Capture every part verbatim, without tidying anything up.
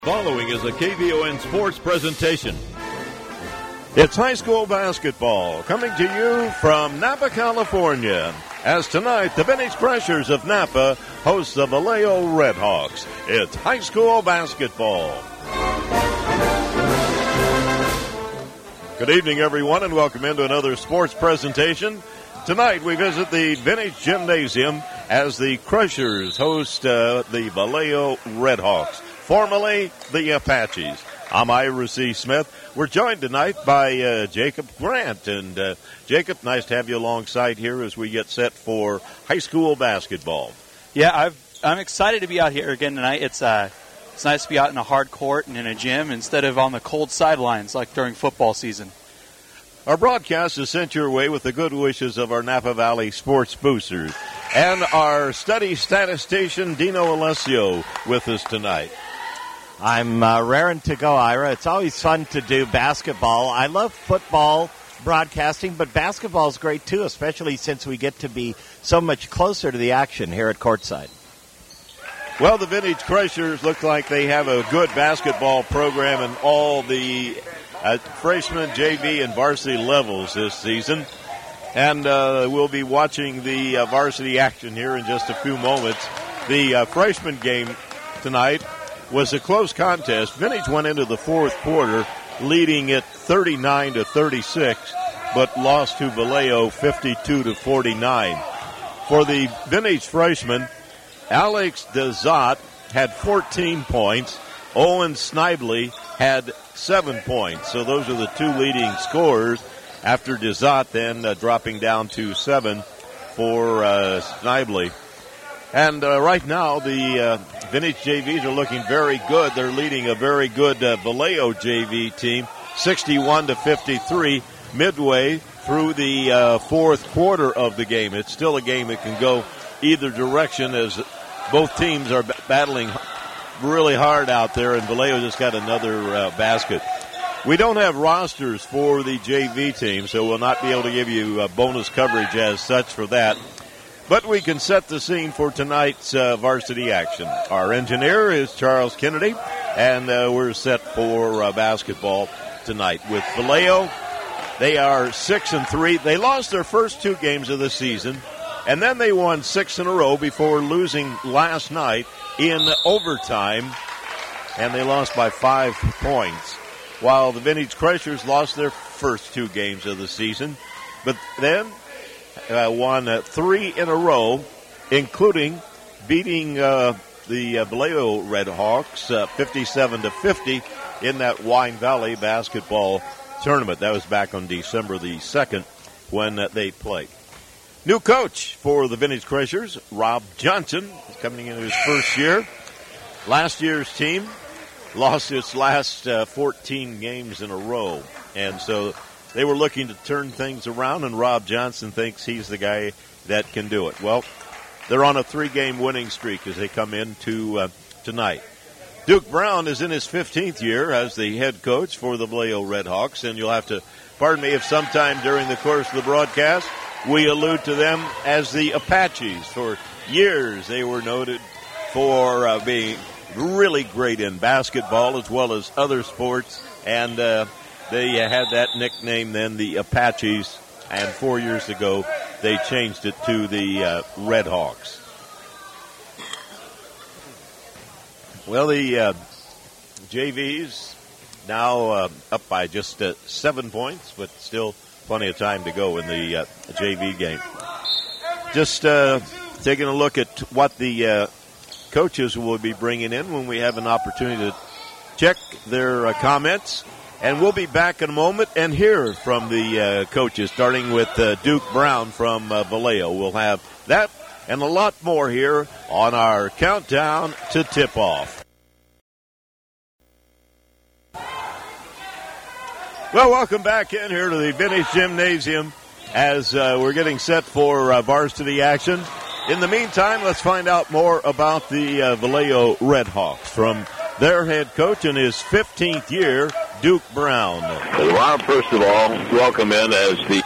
Following is a K V O N Sports presentation. It's high school basketball coming to you from Napa, California. As tonight, the Vintage Crushers of Napa host the Vallejo Redhawks. It's high school basketball. Good evening, everyone, and welcome into another sports presentation. Tonight, we visit the Vintage Gymnasium as the Crushers host uh, the Vallejo Redhawks, formerly the Apaches. I'm Ira C. Smith. We're joined tonight by uh, Jacob Grant. And uh, Jacob, nice to have you alongside here as we get set for high school basketball. Yeah, I've, I'm excited to be out here again tonight. It's uh, it's nice to be out in a hard court and in a gym instead of on the cold sidelines like during football season. Our broadcast is sent your way with the good wishes of our Napa Valley sports boosters and our study statistician Dino Alessio with us tonight. I'm uh, raring to go, Ira. It's always fun to do basketball. I love football broadcasting, but basketball is great too, especially since we get to be so much closer to the action here at courtside. Well, the Vintage Crushers look like they have a good basketball program in all the uh, freshman, J V, and varsity levels this season. And uh, we'll be watching the uh, varsity action here in just a few moments. The uh, freshman game tonight was a close contest. Vintage went into the fourth quarter leading it thirty-nine to thirty-six, but lost to Vallejo fifty-two to forty-nine. For the Vintage freshmen, Alex Dezat had fourteen points. Owen Snively had seven points. So those are the two leading scorers after Dezat then uh, dropping down to seven for uh, Snively. And uh, right now, the uh, Vintage J Vs are looking very good. They're leading a very good uh, Vallejo J V team, sixty-one to fifty-three, midway through the uh, fourth quarter of the game. It's still a game that can go either direction as both teams are b- battling really hard out there, and Vallejo just got another uh, basket. We don't have rosters for the J V team, so we'll not be able to give you uh, bonus coverage as such for that. But we can set the scene for tonight's uh, varsity action. Our engineer is Charles Kennedy, and uh, we're set for uh, basketball tonight. With Vallejo, they are six and three. They lost their first two games of the season, and then they won six in a row before losing last night in overtime, and they lost by five points. While the Vintage Crushers lost their first two games of the season, but then Uh, won uh, three in a row, including beating uh, the uh, Vallejo Redhawks uh, fifty-seven to fifty in that Wine Valley basketball tournament. That was back on December the second when uh, they played. New coach for the Vintage Crushers, Rob Johnson, is coming into his first year. Last year's team lost its last uh, fourteen games in a row, and so they were looking to turn things around, and Rob Johnson thinks he's the guy that can do it. Well, they're on a three-game winning streak as they come into uh, tonight. Duke Brown is in his fifteenth year as the head coach for the Vallejo Redhawks, and you'll have to pardon me if sometime during the course of the broadcast we allude to them as the Apaches. For years they were noted for uh, being really great in basketball as well as other sports, and uh, they had that nickname then, the Apaches, and four years ago they changed it to the uh, Redhawks. Well, the uh, J Vs now uh, up by just uh, seven points, but still plenty of time to go in the uh, J V game. Just uh, taking a look at what the uh, coaches will be bringing in when we have an opportunity to check their uh, comments. And we'll be back in a moment and hear from the uh, coaches, starting with uh, Duke Brown from uh, Vallejo. We'll have that and a lot more here on our countdown to tip-off. Well, welcome back in here to the Vintage Gymnasium as uh, we're getting set for uh, varsity action. In the meantime, let's find out more about the uh, Vallejo Redhawks from their head coach in his fifteenth year, Duke Brown. Well, first of all, welcome in as the...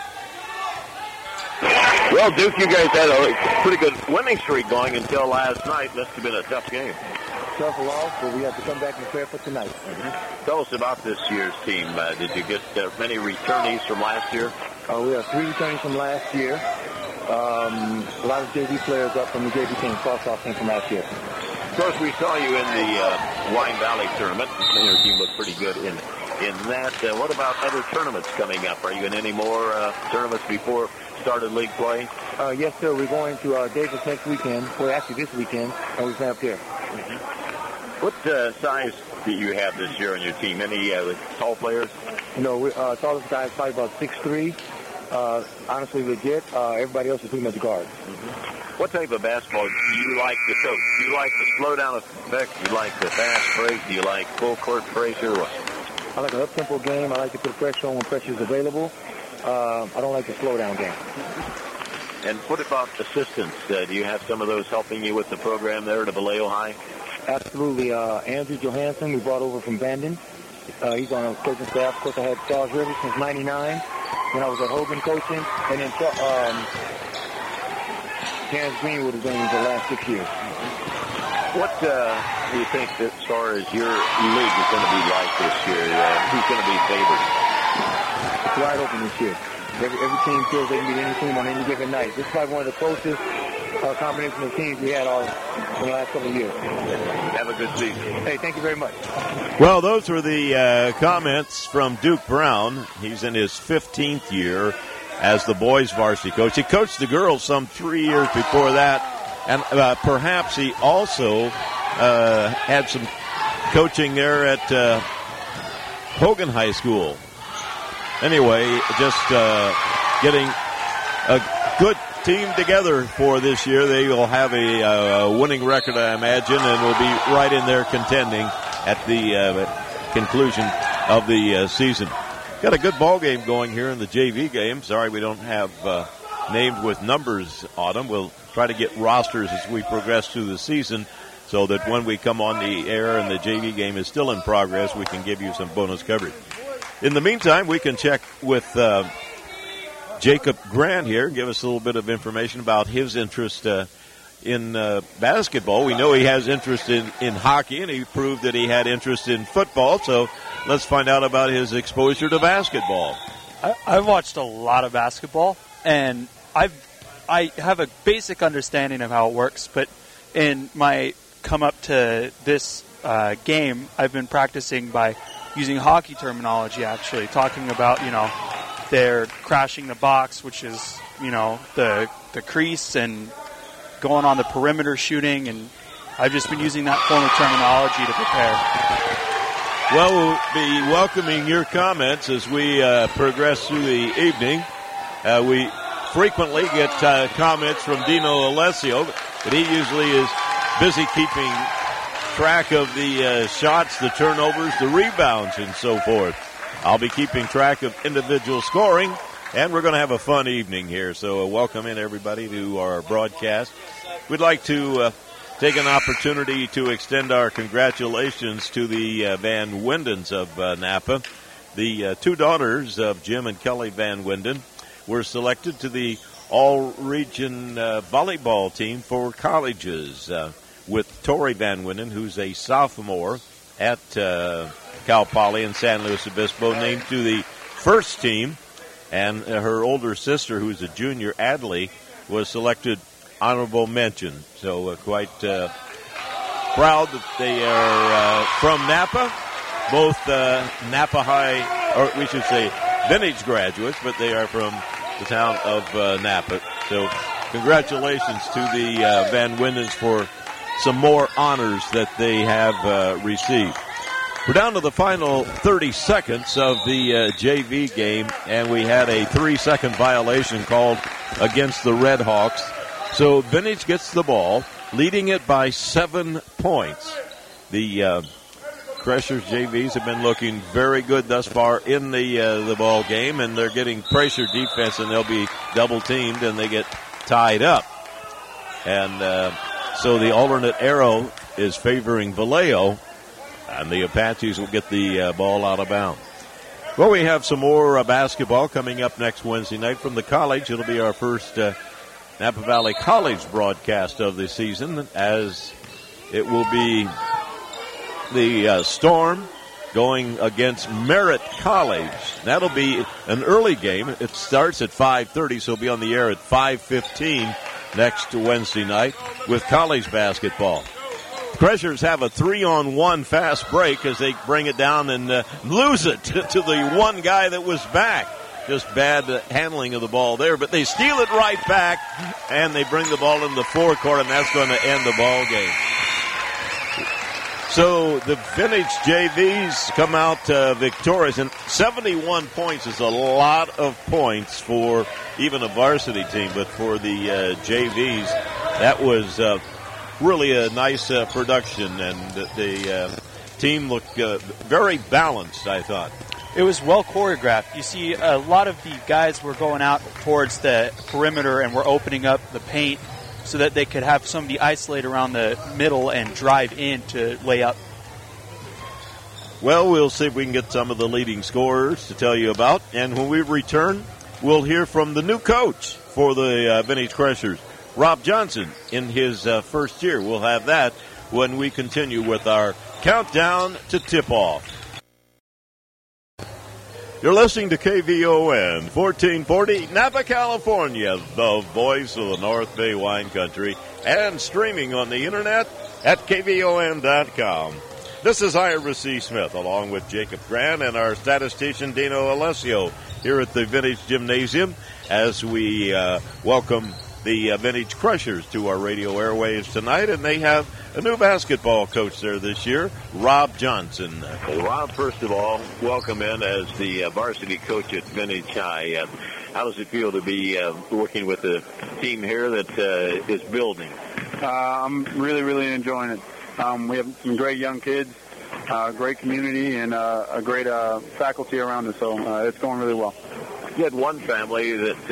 Well, Duke, you guys had a pretty good winning streak going until last night. Must have been a tough game. tough loss, but we have to come back and prepare for tonight. Mm-hmm. Tell us about this year's team. Uh, did you get uh, many returnees from last year? Uh, we have three returnees from last year. Um, a lot of J V players up from the J V team, cross-off team from last year. Of course, we saw you in the uh, Wine Valley tournament. Your team looked pretty good in in that. Uh, what about other tournaments coming up? Are you in any more uh, tournaments before started league play? Uh, yes, sir. We're going to uh, Davis next weekend. Well, actually this weekend, and we're playing up here. Mm-hmm. What uh, size do you have this year on your team? Any uh, tall players? You know, we, uh, tallest guy is probably about six three. Uh, honestly, legit. Uh, everybody else is pretty much guards. Mm-hmm. What type of basketball do you like to coach? Do you like the slow down effect? Do you like the fast break? Do you like full court pressure? What? I like an up-tempo game. I like to put pressure on when pressure is available. Uh, I don't like the slow-down game. And what about assistants? Uh, do you have some of those helping you with the program there at Vallejo High? Absolutely. Uh, Andrew Johansson, we brought over from Bandon. Uh, he's on our coaching staff. Of course, I had Charles Rivers since ninety-nine when I was at Hogan coaching. And then um, Terrence Greenwood has been in the last six years. What uh, do you think as far as your league is going to be like this year? Uh, who's going to be favored? It's wide open this year. Every, every team feels they can beat any team on any given night. This is probably one of the closest uh, combination of teams we had all in the last couple of years. Have a good season. Hey, thank you very much. Well, those were the uh, comments from Duke Brown. He's in his fifteenth year as the boys varsity coach. He coached the girls some three years before that, and uh, perhaps he also uh, had some coaching there at uh, Hogan High School. Anyway, just uh, getting a good team together for this year. They will have a uh, winning record, I imagine, and will be right in there contending at the uh, conclusion of the uh, season. Got a good ball game going here in the J V game. Sorry we don't have uh, names with numbers on them. We'll try to get rosters as we progress through the season so that when we come on the air and the J V game is still in progress, we can give you some bonus coverage. In the meantime, we can check with uh, Jacob Grant here, give us a little bit of information about his interest uh, in uh, basketball. We know he has interest in, in hockey, and he proved that he had interest in football. So let's find out about his exposure to basketball. I, I've watched a lot of basketball, and I've I have a basic understanding of how it works. But in my come up to this uh, game, I've been practicing by using hockey terminology, actually, talking about, you know, they're crashing the box, which is, you know, the the crease, and going on the perimeter shooting, and I've just been using that form of terminology to prepare. Well, we'll be welcoming your comments as we uh, progress through the evening. Uh, we frequently get uh, comments from Dino Alessio, but he usually is busy keeping track of the uh, shots, the turnovers, the rebounds, and so forth. I'll be keeping track of individual scoring, and we're going to have a fun evening here. So uh, welcome in everybody to our broadcast. We'd like to uh, take an opportunity to extend our congratulations to the uh, Van Windens of uh, Napa. The uh, two daughters of Jim and Kelly Van Winden were selected to the all-region uh, volleyball team for colleges, uh, with Tori Van Winden, who's a sophomore at uh, Cal Poly in San Luis Obispo, named to the first team, and uh, her older sister, who's a junior, Adley, was selected honorable mention. So uh, quite uh, proud that they are uh, from Napa, both uh, Napa High, or we should say Vintage graduates, but they are from the town of uh, Napa. So congratulations to the uh, Van Windens for some more honors that they have uh, received. We're down to the final thirty seconds of the uh, J V game, and we had a three-second violation called against the Red Hawks. So Vintage gets the ball, leading it by seven points. The uh, Crushers J Vs have been looking very good thus far in the uh, the ball game, and they're getting pressure defense, and they'll be double-teamed, and they get tied up. And uh, so the alternate arrow is favoring Vallejo, and the Apaches will get the uh, ball out of bounds. Well, we have some more uh, basketball coming up next Wednesday night from the college. It'll be our first uh, Napa Valley College broadcast of the season, as it will be the uh, Storm going against Merritt College. That'll be an early game. It starts at five thirty, so it'll be on the air at five fifteen next Wednesday night with college basketball. Crushers have a three-on-one fast break as they bring it down and uh, lose it to, to the one guy that was back. Just bad uh, handling of the ball there, but they steal it right back, and they bring the ball in the forecourt, and that's going to end the ball game. So the Vintage J Vs come out uh, victorious, and seventy-one points is a lot of points for even a varsity team, but for the uh, J Vs, that was uh, really a nice uh, production, and the, the uh, team looked uh, very balanced, I thought. It was well choreographed. You see, a lot of the guys were going out towards the perimeter and were opening up the paint so that they could have somebody isolate around the middle and drive in to lay up. Well, we'll see if we can get some of the leading scorers to tell you about. And when we return, we'll hear from the new coach for the uh, Vintage Crushers, Rob Johnson, in his uh, first year. We'll have that when we continue with our countdown to tip-off. You're listening to K V O N, fourteen forty, Napa, California, the voice of the North Bay wine country, and streaming on the internet at K V O N dot com. This is Ira C. Smith, along with Jacob Grant and our statistician Dino Alessio here at the Vintage Gymnasium as we uh, welcome the uh, Vintage Crushers to our radio airwaves tonight, and they have a new basketball coach there this year, Rob Johnson. Well, Rob, first of all, welcome in as the uh, varsity coach at Vintage High. Uh, how does it feel to be uh, working with a team here that uh, is building? Uh, I'm really, really enjoying it. Um, we have some great young kids, uh, great community, and uh, a great uh, faculty around us, so uh, it's going really well. You had one family that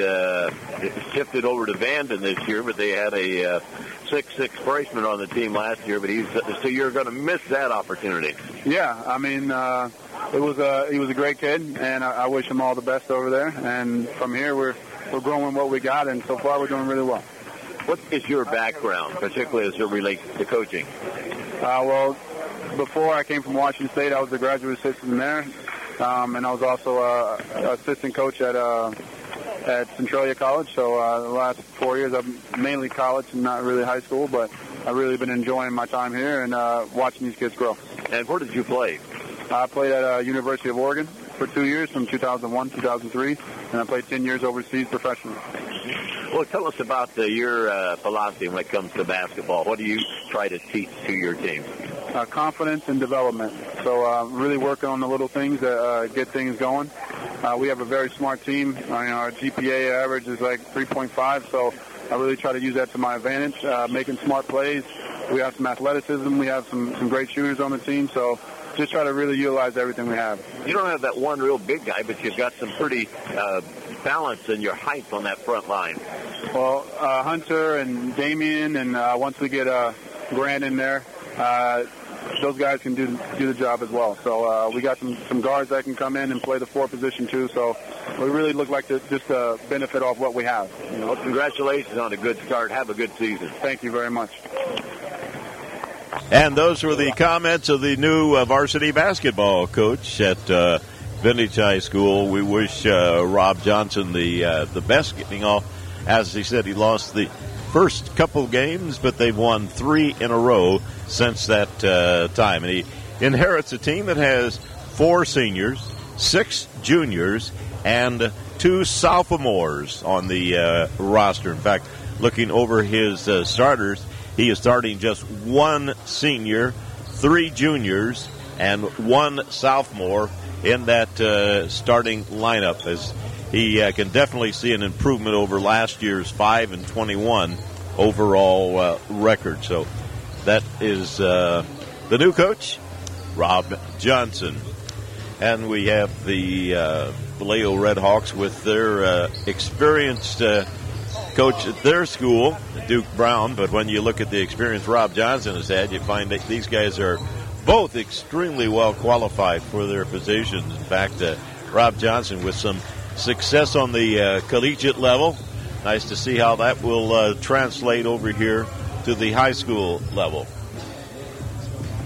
uh, shifted over to Vanden this year, but they had a uh, six six freshman on the team last year. But he's so you're going to miss that opportunity. Yeah, I mean, uh, it was a he was a great kid, and I, I wish him all the best over there. And from here, we're we're growing what we got, and so far we're doing really well. What is your background, particularly as it relates to coaching? Uh, well, before I came from Washington State, I was a graduate assistant there. Um, and I was also uh, an assistant coach at uh, at Centralia College. So uh, the last four years, I've mainly college and not really high school, but I've really been enjoying my time here and uh, watching these kids grow. And where did you play? I played at uh, University of Oregon for two years, from two thousand one to two thousand three, and I played ten years overseas professionally. Well, tell us about uh, your uh, philosophy when it comes to basketball. What do you try to teach to your team? Uh, confidence and development. So uh, really working on the little things that uh, get things going. Uh, we have a very smart team. Uh, you know, our G P A average is like three point five, so I really try to use that to my advantage, uh, making smart plays. We have some athleticism. We have some, some great shooters on the team, so just try to really utilize everything we have. You don't have that one real big guy, but you've got some pretty uh, balance in your height on that front line. Well, uh, Hunter and Damien, and uh, once we get uh, Grant in there, uh, those guys can do do the job as well. So uh, we got some, some guards that can come in and play the four position too. So we really look like to just uh, benefit off what we have. You know? Well, congratulations on a good start. Have a good season. Thank you very much. And those were the comments of the new uh, varsity basketball coach at uh, Vintage High School. We wish uh, Rob Johnson the uh, the best getting off. As he said, he lost the first couple games, but they've won three in a row since that uh, time. And he inherits a team that has four seniors, six juniors, and two sophomores on the uh, roster. In fact, looking over his uh, starters, he is starting just one senior, three juniors, and one sophomore in that uh, starting lineup, as he uh, can definitely see an improvement over last year's five and twenty-one overall uh, record. So that is uh, the new coach, Rob Johnson. And we have the uh, Vallejo Redhawks with their uh, experienced uh, coach at their school, Duke Brown. But when you look at the experience Rob Johnson has had, you find that these guys are both extremely well qualified for their positions. In fact, uh, Rob Johnson with some success on the uh, collegiate level. Nice to see how that will uh, translate over here to the high school level.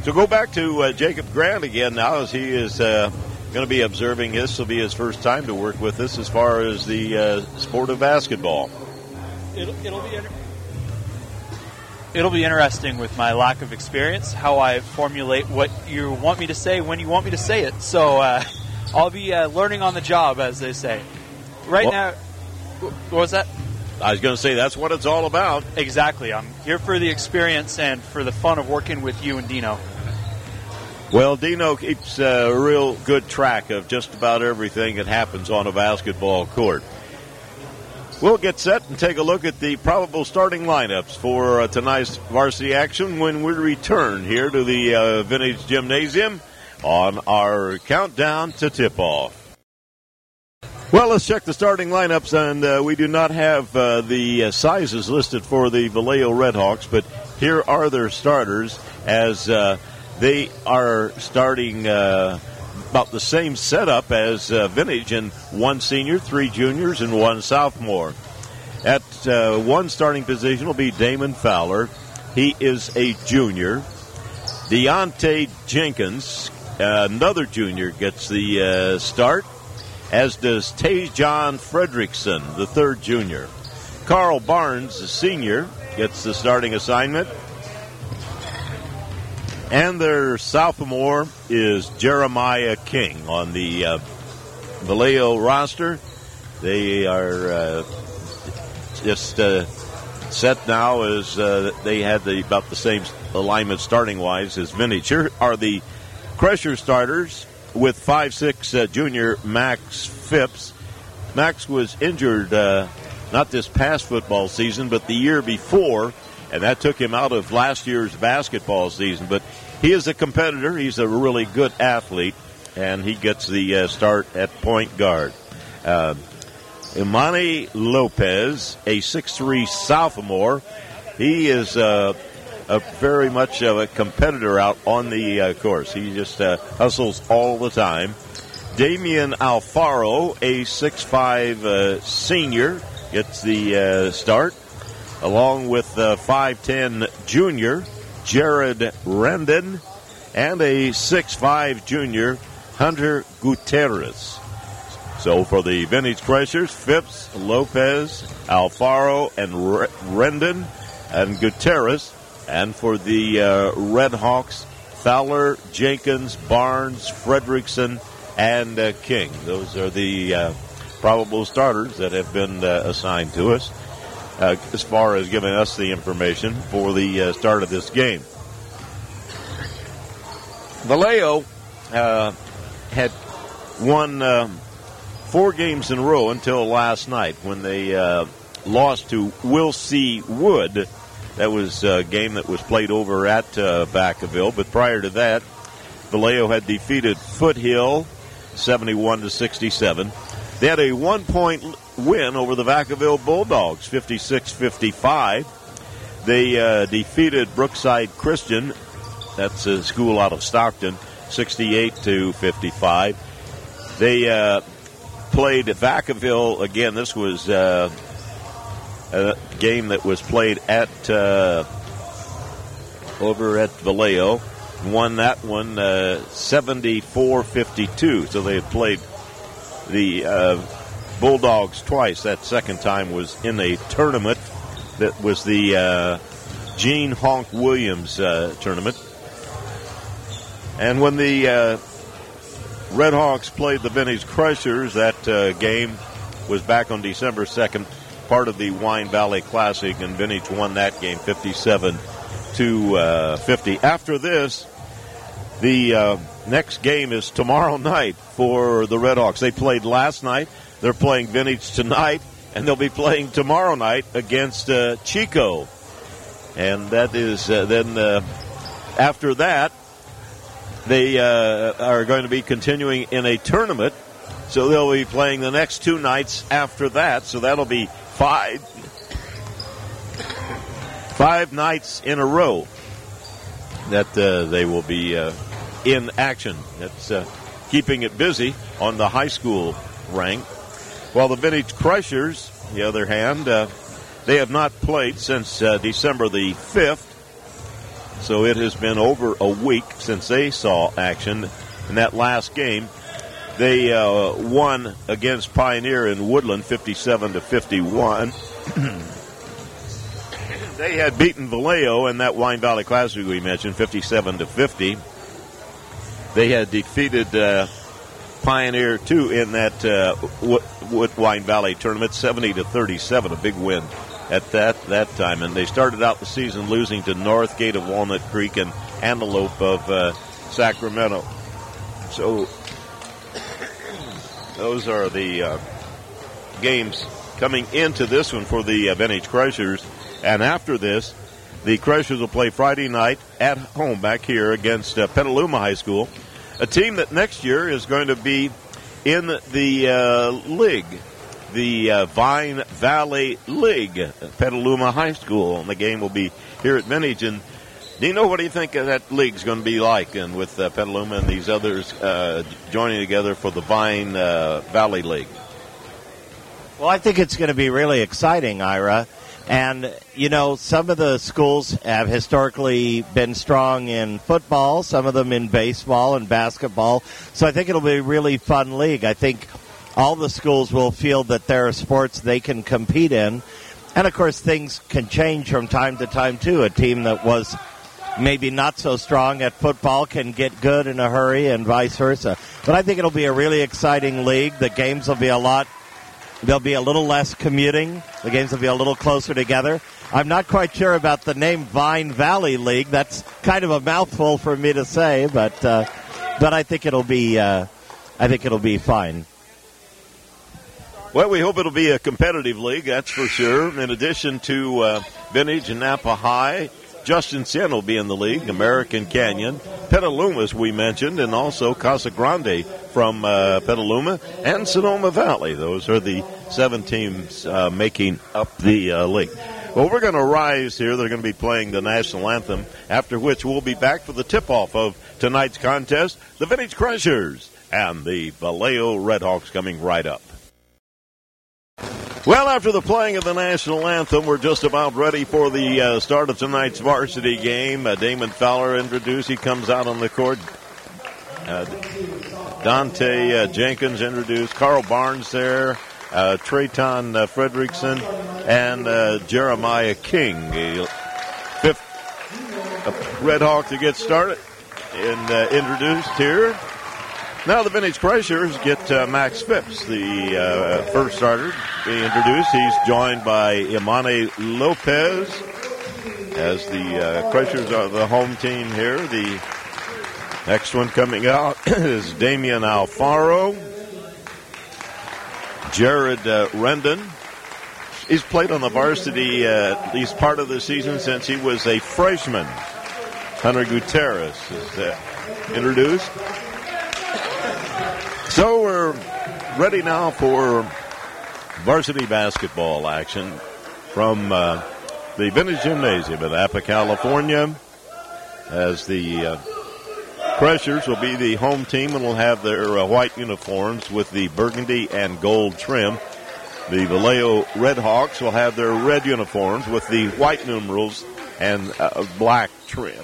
So go back to uh, Jacob Grant again now, as he is uh, going to be observing this. This will be his first time to work with us as far as the uh, sport of basketball. It'll, it'll be inter- it'll be interesting with my lack of experience how I formulate what you want me to say when you want me to say it. So uh, I'll be uh, learning on the job, as they say. Right well, now, what was that? I was going to say that's what it's all about. Exactly. I'm here for the experience and for the fun of working with you and Dino. Well, Dino keeps a real good track of just about everything that happens on a basketball court. We'll get set and take a look at the probable starting lineups for uh, tonight's varsity action when we return here to the uh, Vintage Gymnasium on our countdown to tip-off. Well, let's check the starting lineups, and uh, we do not have uh, the uh, sizes listed for the Vallejo Redhawks, but here are their starters as uh, they are starting uh, about the same setup as uh, Vintage, and one senior, three juniors, and one sophomore. At uh, one starting position will be Damon Fowler. He is a junior. Deontay Jenkins, uh, another junior, gets the uh, start, as does Tajon Fredrickson, the third junior. Carl Barnes, the senior, gets the starting assignment. And their sophomore is Jeremiah King on the uh, Vallejo roster. They are uh, just uh, set now as uh, they had the, about the same alignment starting-wise as Vintage. Here are the Crusher starters with five six uh, junior Max Phipps. Max was injured uh, not this past football season, but the year before, and that took him out of last year's basketball season. But he is a competitor. He's a really good athlete, and he gets the uh, start at point guard. Uh, Imani Lopez, a six three sophomore. He is uh, a very much of a competitor out on the uh, course. He just uh, hustles all the time. Damian Alfaro, a six five uh, senior, gets the uh, start, along with uh, five ten junior Jared Rendon and a six five junior Hunter Gutierrez. So for the Vintage Crushers, Phipps, Lopez, Alfaro, and R- Rendon and Gutierrez. And for the uh, Red Hawks, Fowler, Jenkins, Barnes, Fredrickson, and uh, King. Those are the uh, probable starters that have been uh, assigned to us uh, as far as giving us the information for the uh, start of this game. Vallejo uh, had won uh, four games in a row until last night when they uh, lost to Will C. Wood. That was a game that was played over at uh, Vacaville. But prior to that, Vallejo had defeated Foothill seventy-one to sixty-seven. They had a one-point win over the Vacaville Bulldogs, fifty-six fifty-five. They uh, defeated Brookside Christian, that's a school out of Stockton, sixty-eight to fifty-five. They uh, played Vacaville again. This was Uh, a game that was played at uh, over at Vallejo. Won that one uh, seventy-four fifty-two. So they had played the uh, Bulldogs twice. That second time was in a tournament that was the uh, Gene Honk Williams uh, tournament. And when the uh, Red Hawks played the Vintage Crushers, that uh, game was back on December second. Part of the Wine Valley Classic, and Vintage won that game fifty-seven to fifty. After this, the uh, next game is tomorrow night for the Red Hawks. They played last night. They're playing Vintage tonight, and they'll be playing tomorrow night against uh, Chico. And that is uh, then uh, after that, they uh, are going to be continuing in a tournament. So they'll be playing the next two nights after that. So that'll be five, five nights in a row that uh, they will be uh, in action. That's uh, keeping it busy on the high school rank. While the Vintage Crushers, on the other hand, uh, they have not played since uh, December the fifth. So it has been over a week since they saw action. In that last game, they uh, won against Pioneer in Woodland, fifty-seven to fifty-one. They had beaten Vallejo in that Wine Valley Classic we mentioned, fifty-seven to fifty. They had defeated uh, Pioneer too in that uh, Wood Wine Valley tournament, seventy to thirty-seven, a big win at that that time. And they started out the season losing to Northgate of Walnut Creek and Antelope of uh, Sacramento. So those are the uh, games coming into this one for the uh, Vintage Crushers. And after this, the Crushers will play Friday night at home back here against uh, Petaluma High School, a team that next year is going to be in the uh, league, the uh, Vine Valley League, Petaluma High School. And the game will be here at Vintage. And Dino, what do you think that league's going to be like? And with uh, Petaluma and these others uh, joining together for the Vine uh, Valley League. Well, I think it's going to be really exciting, Ira. And, you know, some of the schools have historically been strong in football, some of them in baseball and basketball. So I think it'll be a really fun league. I think all the schools will feel that there are sports they can compete in. And, of course, things can change from time to time, too. A team that was maybe not so strong at football can get good in a hurry and vice versa. But I think it'll be a really exciting league. The games will be a lot. There'll be a little less commuting. The games will be a little closer together. I'm not quite sure about the name Vine Valley League. That's kind of a mouthful for me to say, but uh, but I think it'll be uh, I think it'll be fine. Well, we hope it'll be a competitive league, that's for sure. In addition to uh, Vintage and Napa High, Justin Sen will be in the league, American Canyon, Petaluma, as we mentioned, and also Casa Grande from uh, Petaluma, and Sonoma Valley. Those are the seven teams uh, making up the uh, league. Well, we're going to rise here. They're going to be playing the national anthem, after which we'll be back for the tip-off of tonight's contest, the Vintage Crushers and the Vallejo Redhawks coming right up. Well, after the playing of the national anthem, we're just about ready for the uh, start of tonight's varsity game. Uh, Damon Fowler introduced. He comes out on the court. Uh, Dante uh, Jenkins introduced. Carl Barnes there. Uh, Trayton uh, Fredrickson. And uh, Jeremiah King. The fifth uh, Red Hawk to get started and uh, introduced here. Now the Vintage Crushers get uh, Max Phipps, the uh, first starter, being introduced. He's joined by Imane Lopez as the uh, Crushers are the home team here. The next one coming out is Damian Alfaro. Jared uh, Rendon. He's played on the varsity uh, at least part of the season since he was a freshman. Hunter Gutierrez is uh, introduced. So we're ready now for varsity basketball action from uh, the Vintage Gymnasium in Napa, California, as the uh, Crushers will be the home team and will have their uh, white uniforms with the burgundy and gold trim. The Vallejo Redhawks will have their red uniforms with the white numerals and uh, black trim.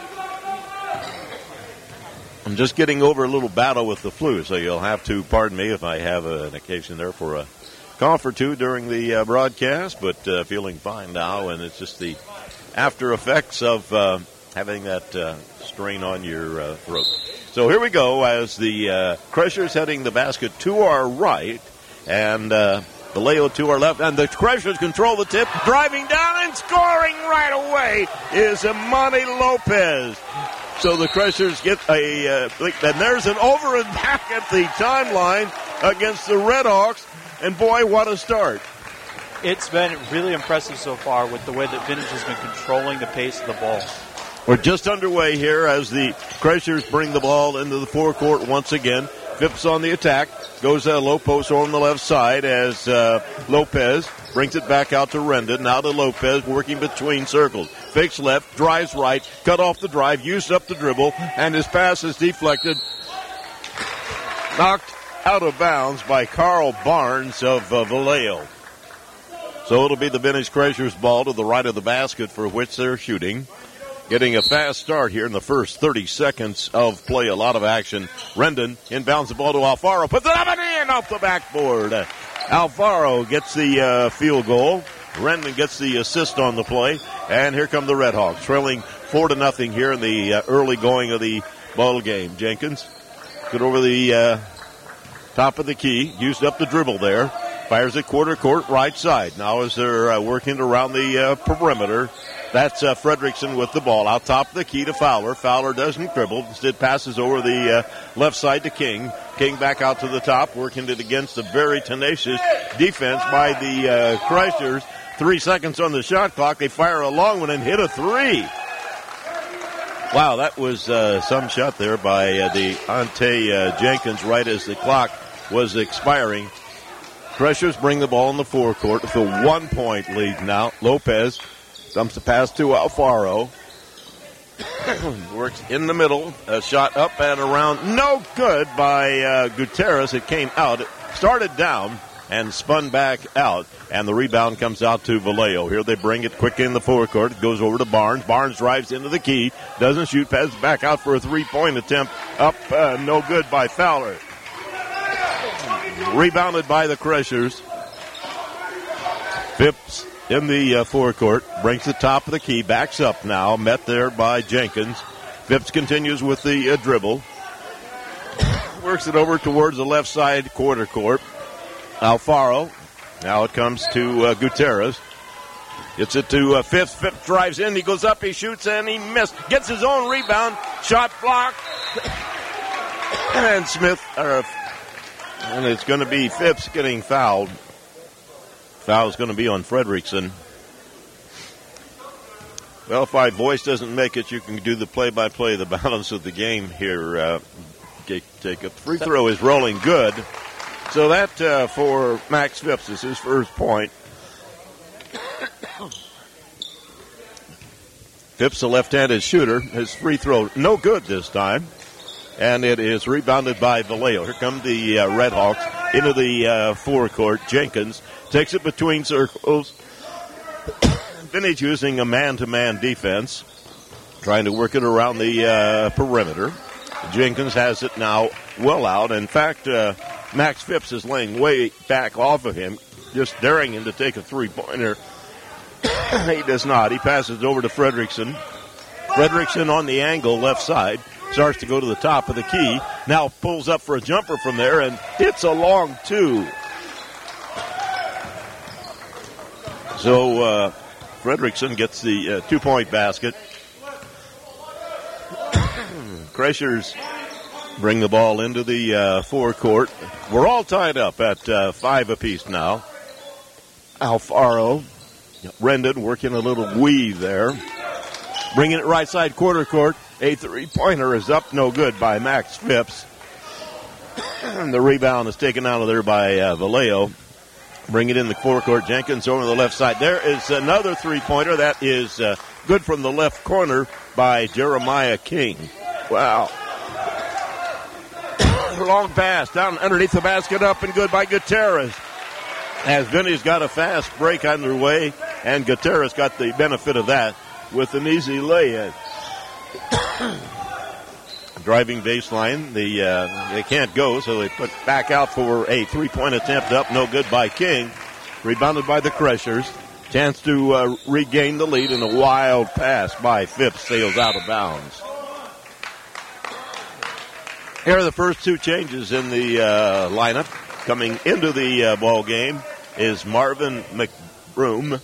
I'm just getting over a little battle with the flu, so you'll have to pardon me if I have a, an occasion there for a cough or two during the uh, broadcast, but uh, feeling fine now, and it's just the after effects of uh, having that uh, strain on your uh, throat. So here we go as the uh, Crushers heading the basket to our right, and uh, Vallejo to our left, and the Crushers control the tip, driving down and scoring right away is Imane Lopez. So the Crushers get a, uh, and there's an over and back at the timeline against the Redhawks. And boy, what a start. It's been really impressive so far with the way that Vintage has been controlling the pace of the ball. We're just underway here as the Crushers bring the ball into the forecourt once again. Phipps on the attack, goes a low post on the left side as uh, Lopez brings it back out to Rendon. Now to Lopez, working between circles. Fakes left, drives right, cut off the drive, used up the dribble, and his pass is deflected. Knocked out of bounds by Carl Barnes of uh, Vallejo. So it'll be the Vintage Crushers ball to the right of the basket for which they're shooting. getting a fast start here in the first thirty seconds of play. A lot of action. Rendon inbounds the ball to Alfaro. Puts it up and in off the backboard. Alfaro gets the uh, field goal. Rendon gets the assist on the play. And here come the Red Hawks, trailing four to nothing here in the uh, early going of the ball game. Jenkins get over the uh, top of the key. Used up the dribble there. Fires it quarter court right side. Now as they're uh, working around the uh, perimeter, that's uh, Fredrickson with the ball. Out top of the key to Fowler. Fowler doesn't dribble. Instead passes over the uh, left side to King. King back out to the top, working it against a very tenacious defense by the uh, Chrysers. Three seconds on the shot clock. They fire a long one and hit a three. Wow, that was uh, some shot there by uh, the Ante uh, Jenkins right as the clock was expiring. Crushers bring the ball in the forecourt with a one-point lead now. Lopez dumps the pass to Alfaro. Works in the middle. A shot up and around. No good by uh, Gutierrez. It came out. It started down and spun back out. And the rebound comes out to Vallejo. Here they bring it quick in the forecourt. It goes over to Barnes. Barnes drives into the key. Doesn't shoot. Passes back out for a three-point attempt. Up, uh, no good by Fowler. Rebounded by the Crushers. Phipps in the uh, forecourt. Brings the top of the key. Backs up now. Met there by Jenkins. Phipps continues with the uh, dribble. Works it over towards the left side quarter court. Alfaro. Now it comes to uh, Gutierrez. Gets it to uh, Phipps. Phipps drives in. He goes up. He shoots and he missed. Gets his own rebound. Shot blocked. And Smith, uh, and it's going to be Phipps getting fouled. Foul is going to be on Fredrickson. Well, if my voice doesn't make it, you can do the play-by-play, the balance of the game here. Uh, take a free throw is rolling good. So that uh, for Max Phipps is his first point. Phipps, a left-handed shooter, his free throw no good this time. And it is rebounded by Vallejo. Here come the uh, Red Hawks into the uh, forecourt. Jenkins takes it between circles. Vintage using a man-to-man defense, trying to work it around the uh, perimeter. Jenkins has it now well out. In fact, uh, Max Phipps is laying way back off of him, just daring him to take a three-pointer. He does not. He passes over to Fredrickson. Fredrickson on the angle, left side. Starts to go to the top of the key. Now pulls up for a jumper from there and hits a long two. So uh, Fredrickson gets the uh, two-point basket. Crushers bring the ball into the uh, forecourt. We're all tied up at uh, five apiece now. Alfaro, Rendon working a little weave there. Bringing it right side quarter court. A three-pointer is up, no good by Max Phipps. The rebound is taken out of there by uh, Vallejo. Bring it in the forecourt. Jenkins over the left side. There is another three-pointer. That is uh, good from the left corner by Jeremiah King. Wow. Long pass down underneath the basket, up and good by Gutierrez. As Vinny's got a fast break underway, and Gutierrez got the benefit of that with an easy lay-in. Driving baseline, the uh, they can't go, so they put back out for a three-point attempt up, no good by King. Rebounded by the Crushers. Chance to uh, regain the lead, and a wild pass by Phipps sails out of bounds. Here are the first two changes in the uh, lineup. Coming into the uh, ball game is Marvin McBroom.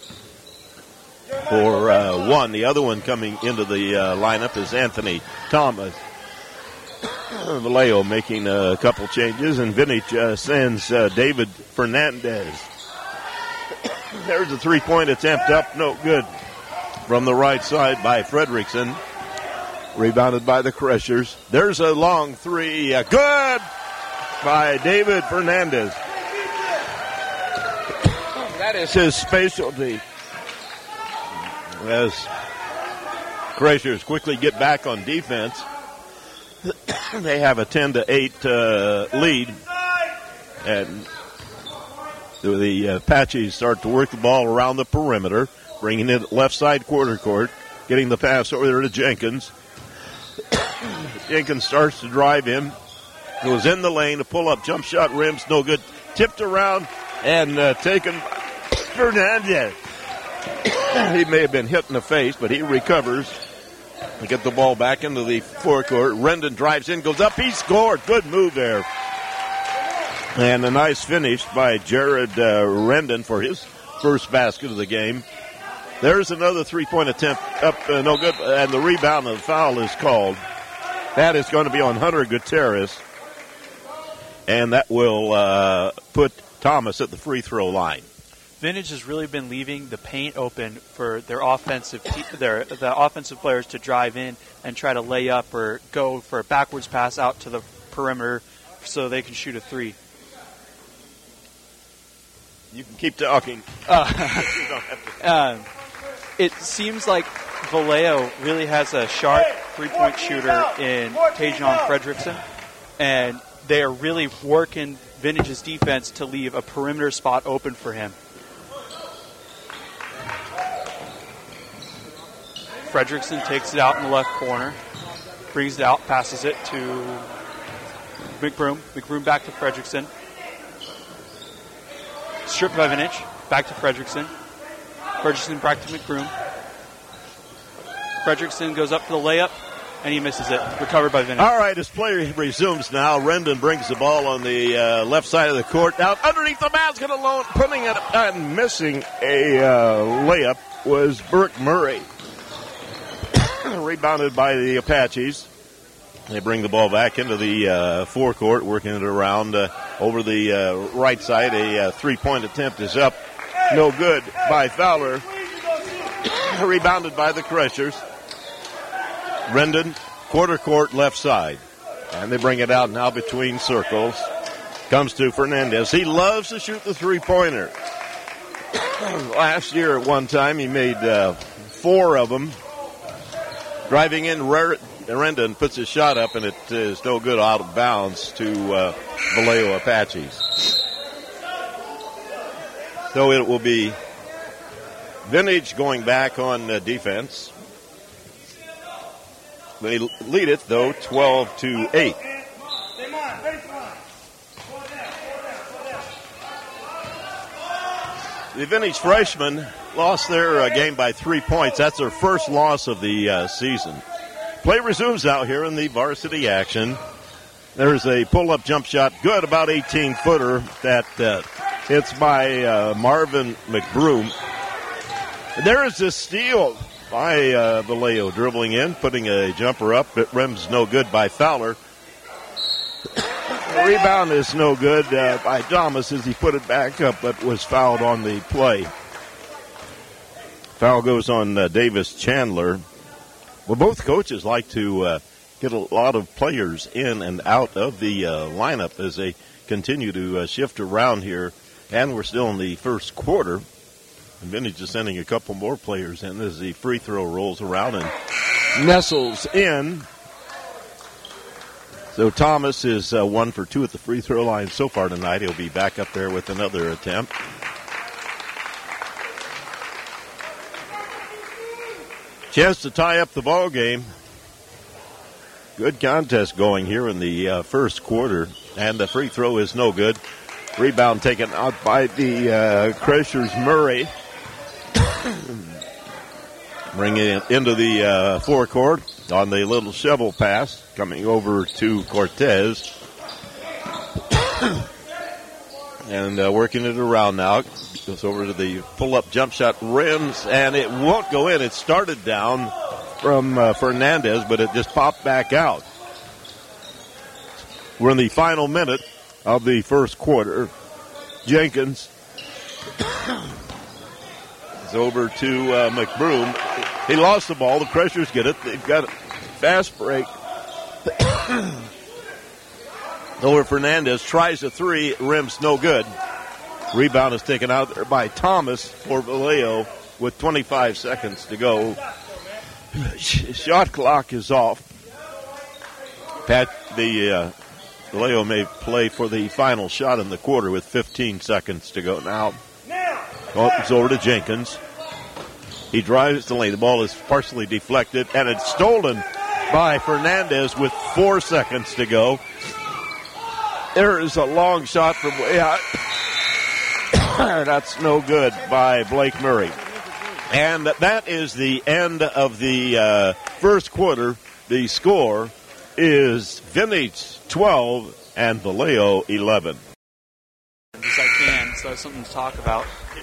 For uh, one. The other one coming into the uh, lineup is Anthony Thomas. Vallejo making a couple changes, and Vintage uh, sends uh, David Fernandez. There's a three-point attempt up, no good. From the right side by Fredrickson. Rebounded by the Crushers. There's a long three. Uh, good by David Fernandez. That is his specialty. As Crushers quickly get back on defense, they have a ten to eight uh, lead, and the Apaches start to work the ball around the perimeter, bringing it left side quarter court. getting the pass over there to Jenkins. Jenkins starts to drive in. Goes in the lane. A pull-up jump shot rims. No good. Tipped around and uh, taken by Fernandez. He may have been hit in the face, but he recovers. They get the ball back into the forecourt. Rendon drives in, goes up. He scored. Good move there. And a nice finish by Jared uh, Rendon for his first basket of the game. There's another three-point attempt up, uh, no good, and the rebound and the foul is called. That is going to be on Hunter Gutierrez, and that will uh, put Thomas at the free throw line. Vintage has really been leaving the paint open for their offensive te- their the offensive players to drive in and try to lay up or go for a backwards pass out to the perimeter so they can shoot a three. You can keep talking. Uh, you don't have to. Um, it seems like Vallejo really has a sharp three-point shooter in Tajon Fredrickson, and they are really working Vintage's defense to leave a perimeter spot open for him. Fredrickson takes it out in the left corner, brings it out, passes it to McBroom. McBroom back to Fredrickson. Stripped by Vintage, back to Fredrickson. Fredrickson back to McBroom. Fredrickson goes up for the layup, and he misses it. Recovered by Vintage. All right, as play resumes now, Rendon brings the ball on the uh, left side of the court. Now, underneath the basket alone, putting it and missing a uh, layup was Burke Murray. Rebounded by the Apaches. They bring the ball back into the uh, forecourt, working it around uh, over the uh, right side. A uh, three-point attempt is up. No good by Fowler. Rebounded by the Crushers. Rendon, quarter court left side. And they bring it out now between circles. Comes to Fernandez. He loves to shoot the three-pointer. Last year at one time he made uh, four of them. Driving in, Rendon puts his shot up, and it is no good, out of bounds to uh, Vallejo Apaches. So it will be Vintage going back on uh, defense. They lead it, though, twelve to eight. The Vintage freshmen lost their uh, game by three points. That's their first loss of the uh, season. Play resumes out here in the varsity action. There's a pull-up jump shot, good, about eighteen-footer that uh, hits by uh, Marvin McBroom. There is a steal by uh, Vallejo, dribbling in, putting a jumper up. It rims no good by Fowler. The rebound is no good uh, by Thomas as he put it back up, but was fouled on the play. Foul goes on uh, Davis Chandler. Well, both coaches like to uh, get a lot of players in and out of the uh, lineup as they continue to uh, shift around here. And we're still in the first quarter. And Vintage is sending a couple more players in as the free throw rolls around and nestles in. So Thomas is uh, one for two at the free throw line so far tonight. He'll be back up there with another attempt. Chance to tie up the ball game. Good contest going here in the uh, first quarter, and the free throw is no good. Rebound taken out by the uh, Crushers Murray. Bringing it into the uh, forecourt on the little shovel pass, coming over to Cortez. And uh, working it around now. Goes over to the pull-up jump shot, rims, and it won't go in. It started down from uh, Fernandez, but it just popped back out. We're in the final minute of the first quarter. Jenkins is over to uh, McBroom. He lost the ball. The Crushers get it. They've got a fast break. Over Fernandez, tries a three, rims no good. Rebound is taken out there by Thomas for Vallejo with twenty-five seconds to go. Shot clock is off. Pat, the uh, Vallejo may play for the final shot in the quarter with fifteen seconds to go now. Oh, it's over to Jenkins. He drives the lane. The ball is partially deflected, and it's stolen by Fernandez with four seconds to go. There is a long shot from way out. That's no good by Blake Murray. And that is the end of the uh, first quarter. The score is Vintage twelve and Vallejo eleven. As I can, so I have something to talk about.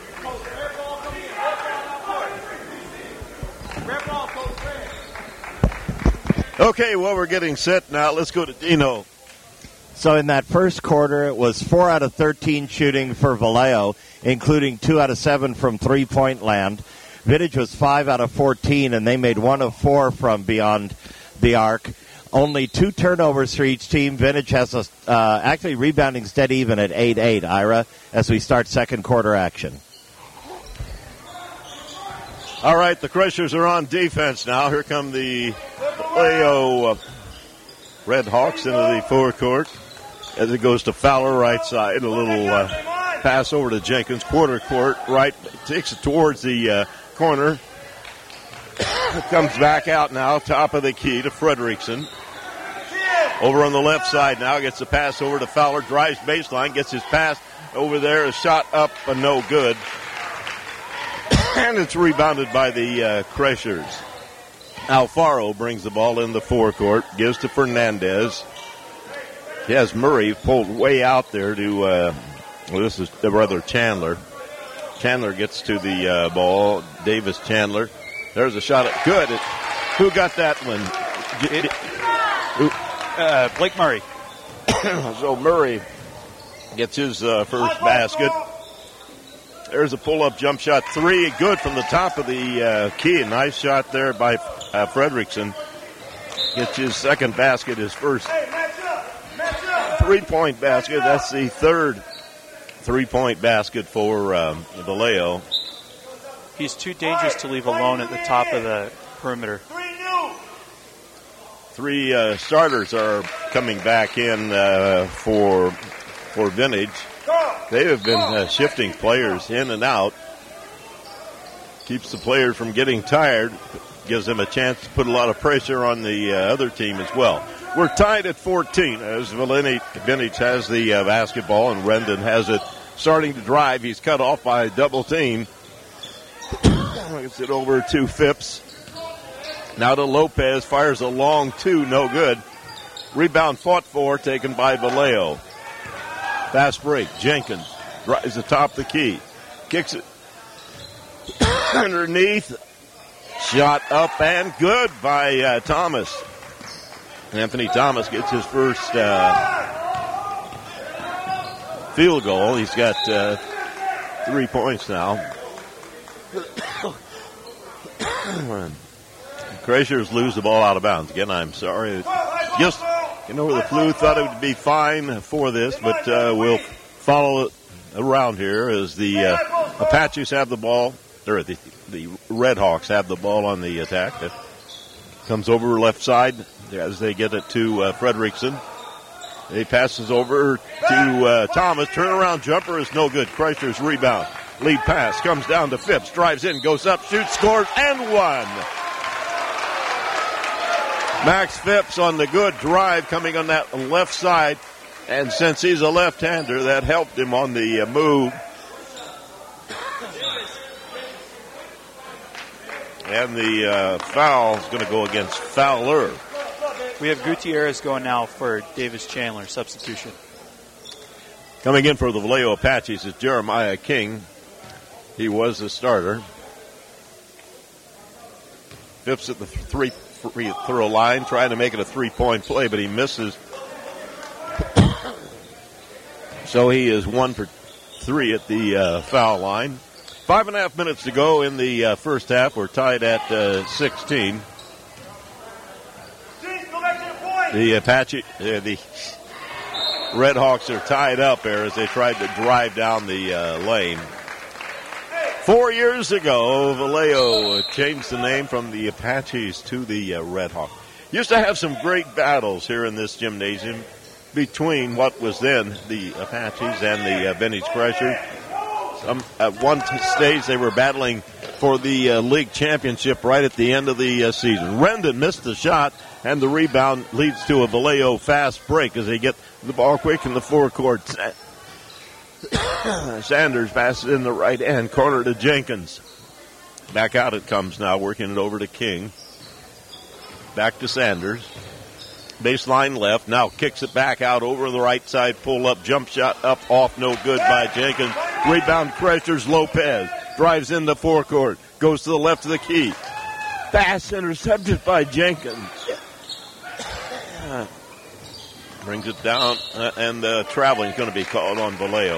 Okay, well, we're getting set now. Let's go to Dino. So in that first quarter, it was four out of thirteen shooting for Vallejo, including two out of seven from three-point land. Vintage was five out of fourteen, and they made one of four from beyond the arc. Only two turnovers for each team. Vintage has a, uh, actually rebounding dead even at eight eight, Ira, as we start second quarter action. All right, the Crushers are on defense now. Here come the Vallejo uh, Red Hawks into the forecourt as it goes to Fowler right side. A little uh, pass over to Jenkins, quarter court, right, takes it towards the uh, corner. Comes back out now, top of the key to Fredrickson. Over on the left side now, gets the pass over to Fowler, drives baseline, gets his pass over there, a shot up, and no good. And it's rebounded by the uh, Crushers. Alfaro brings the ball in the forecourt, gives to Fernandez. He has Murray pulled way out there to, uh, well, this is rather Chandler. Chandler gets to the uh, ball, Davis Chandler. There's a shot at good. It, who got that one? It, uh, Blake Murray. So Murray gets his uh, first basket. There's a pull-up jump shot, three, good from the top of the uh, key. A nice shot there by uh, Fredrickson. Gets his second basket, his first three-point basket. That's the third three-point basket for um, Vallejo. He's too dangerous to leave alone at the top of the perimeter. Three uh, starters are coming back in uh, for for Vintage. They have been uh, shifting players in and out. Keeps the players from getting tired. Gives them a chance to put a lot of pressure on the uh, other team as well. We're tied at fourteen as Vintage has the uh, basketball and Rendon has it starting to drive. He's cut off by a double team. Gets it over to Phipps. Now to Lopez. Fires a long two. No good. Rebound fought for. Taken by Vallejo. Fast break. Jenkins drives the top of the key. Kicks it underneath. Shot up and good by uh, Thomas. Anthony Thomas gets his first uh, field goal. He's got uh, three points now. Crushers lose the ball out of bounds. Again, I'm sorry. Just, you know, the flu thought it would be fine for this, but uh, we'll follow it around here as the uh, Apaches have the ball, or the, the Red Hawks have the ball on the attack. That comes over left side as they get it to uh, Fredrickson. He passes over to uh, Thomas. Turnaround jumper is no good. Crushers rebound. Lead pass comes down to Phipps. Drives in, goes up, shoots, scores, and one. Max Phipps on the good drive coming on that left side. And since he's a left-hander, that helped him on the uh, move. And the uh, foul is going to go against Fowler. We have Gutierrez going now for Davis Chandler, substitution. Coming in for the Vallejo Apaches is Jeremiah King. He was the starter. Phipps at the three free throw line, trying to make it a three-point play, but he misses. So he is one for three at the uh, foul line. Five and a half minutes to go in the uh, first half. We're tied at uh, sixteen. The Apache, uh, the Red Hawks are tied up there as they tried to drive down the uh, lane. Four years ago, Vallejo changed the name from the Apaches to the uh, Red Hawks. Used to have some great battles here in this gymnasium between what was then the Apaches and the uh, Vintage Crushers. Some, at one t- stage, they were battling for the uh, league championship right at the end of the uh, season. Rendon missed the shot, and the rebound leads to a Vallejo fast break as they get the ball quick in the forecourt. Sanders passes in the right hand corner to Jenkins. Back out it comes now, working it over to King. Back to Sanders. Baseline left, now kicks it back out over the right side, pull up, jump shot up, off, no good by Jenkins. Rebound Crushers, Lopez drives in the forecourt, goes to the left of the key. Pass intercepted by Jenkins. Brings it down, uh, and uh, traveling is going to be called on Vallejo.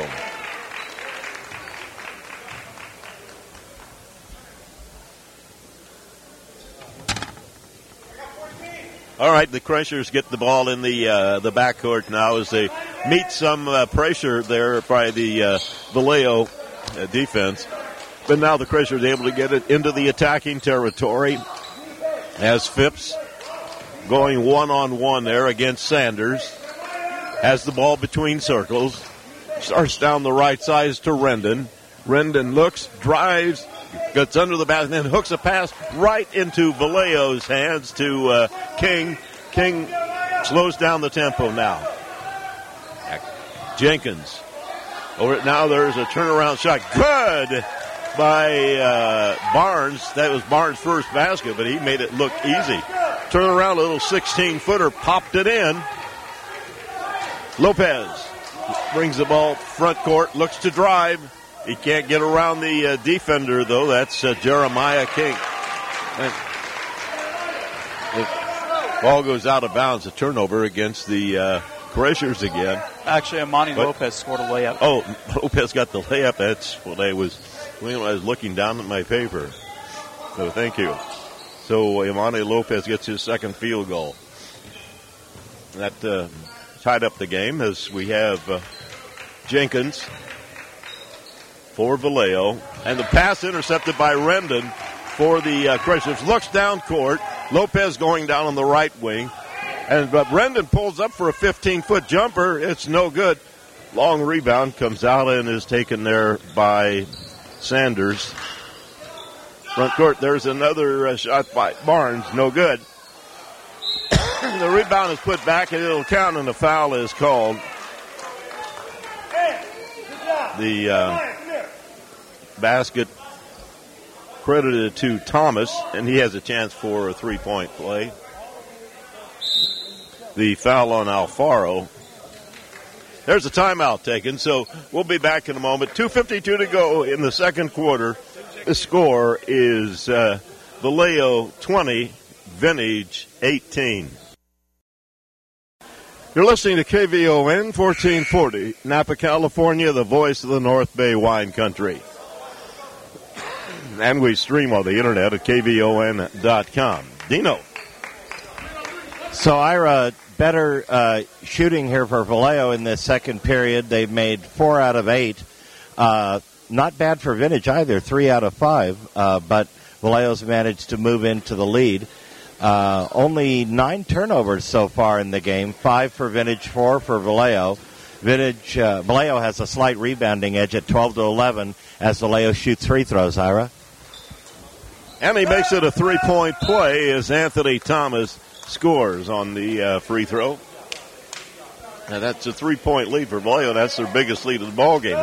All right, the Crushers get the ball in the uh, the backcourt now as they meet some uh, pressure there by the uh, Vallejo uh, defense. But now the Crushers able to get it into the attacking territory as Phipps going one-on-one there against Sanders. Has the ball between circles. Starts down the right side to Rendon. Rendon looks, drives, gets under the basket, and then hooks a pass right into Vallejo's hands to uh, King. King slows down the tempo now. Jenkins. Over it now, there's a turnaround shot. Good by uh, Barnes. That was Barnes' first basket, but he made it look easy. Turn around, a little sixteen-footer, popped it in. Lopez brings the ball front court, looks to drive. He can't get around the uh, defender, though. That's uh, Jeremiah King. And the ball goes out of bounds. A turnover against the uh, Crushers again. Actually, Imani but, Lopez scored a layup. Oh, Lopez got the layup. That's what I was when I was looking down at my paper. So thank you. So Imani Lopez gets his second field goal. That uh, tied up the game as we have uh, Jenkins for Vallejo. And the pass intercepted by Rendon for the uh, Crushers. Looks down court. Lopez going down on the right wing. And but Rendon pulls up for a fifteen-foot jumper. It's no good. Long rebound comes out and is taken there by Sanders. Front court, there's another uh, shot by Barnes. No good. The rebound is put back and it'll count and the foul is called. The uh, basket credited to Thomas, and he has a chance for a three-point play. The foul on Alfaro. There's a timeout taken, so we'll be back in a moment. two fifty-two to go in the second quarter. The score is uh, Vallejo twenty, Vintage eighteen. You're listening to K V O N fourteen forty, Napa, California, the voice of the North Bay wine country. And we stream on the internet at K V O N dot com. Dino. So, Ira, better uh, shooting here for Vallejo in this second period. They've made four out of eight. Uh, not bad for Vintage either, three out of five. Uh, but Vallejo's managed to move into the lead. Uh, only nine turnovers so far in the game. Five for Vintage, four for Vallejo. Vintage, uh, Vallejo has a slight rebounding edge at twelve to eleven as Vallejo shoots free throws, Ira. And he makes it a three-point play as Anthony Thomas scores on the uh, free throw. Now that's a three-point lead for Vallejo. That's their biggest lead of the ball game.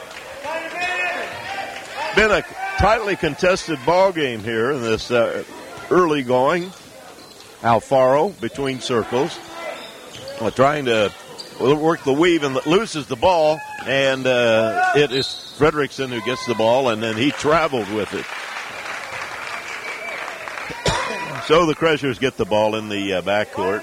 Been a tightly contested ball game here in this uh, early going. Alfaro between circles, uh, trying to work the weave and loses the ball, and uh, it is Fredrickson who gets the ball, and then he traveled with it. So the Crushers get the ball in the uh, backcourt.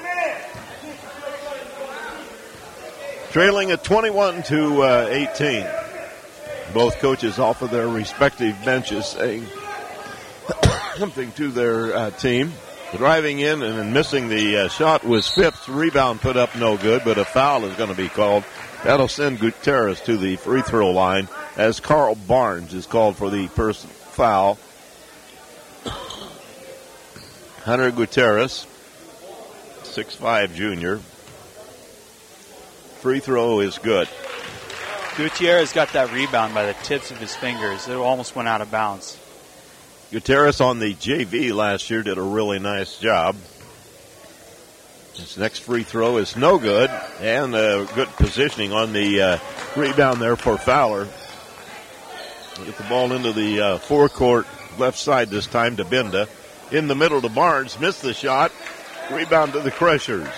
Trailing at twenty-one to eighteen. Both coaches off of their respective benches saying something to their uh, team. Driving in and then missing the uh, shot was Phipps. Rebound put up no good, but a foul is going to be called. That'll send Gutierrez to the free throw line as Carl Barnes is called for the personal foul. Hunter Gutierrez, six five junior. Free throw is good. Gutierrez got that rebound by the tips of his fingers. It almost went out of bounds. Gutierrez on the J V last year did a really nice job. His next free throw is no good, and uh, good positioning on the uh, rebound there for Fowler. Get the ball into the uh, forecourt left side this time to Binda. In the middle to Barnes, missed the shot. Rebound to the Crushers.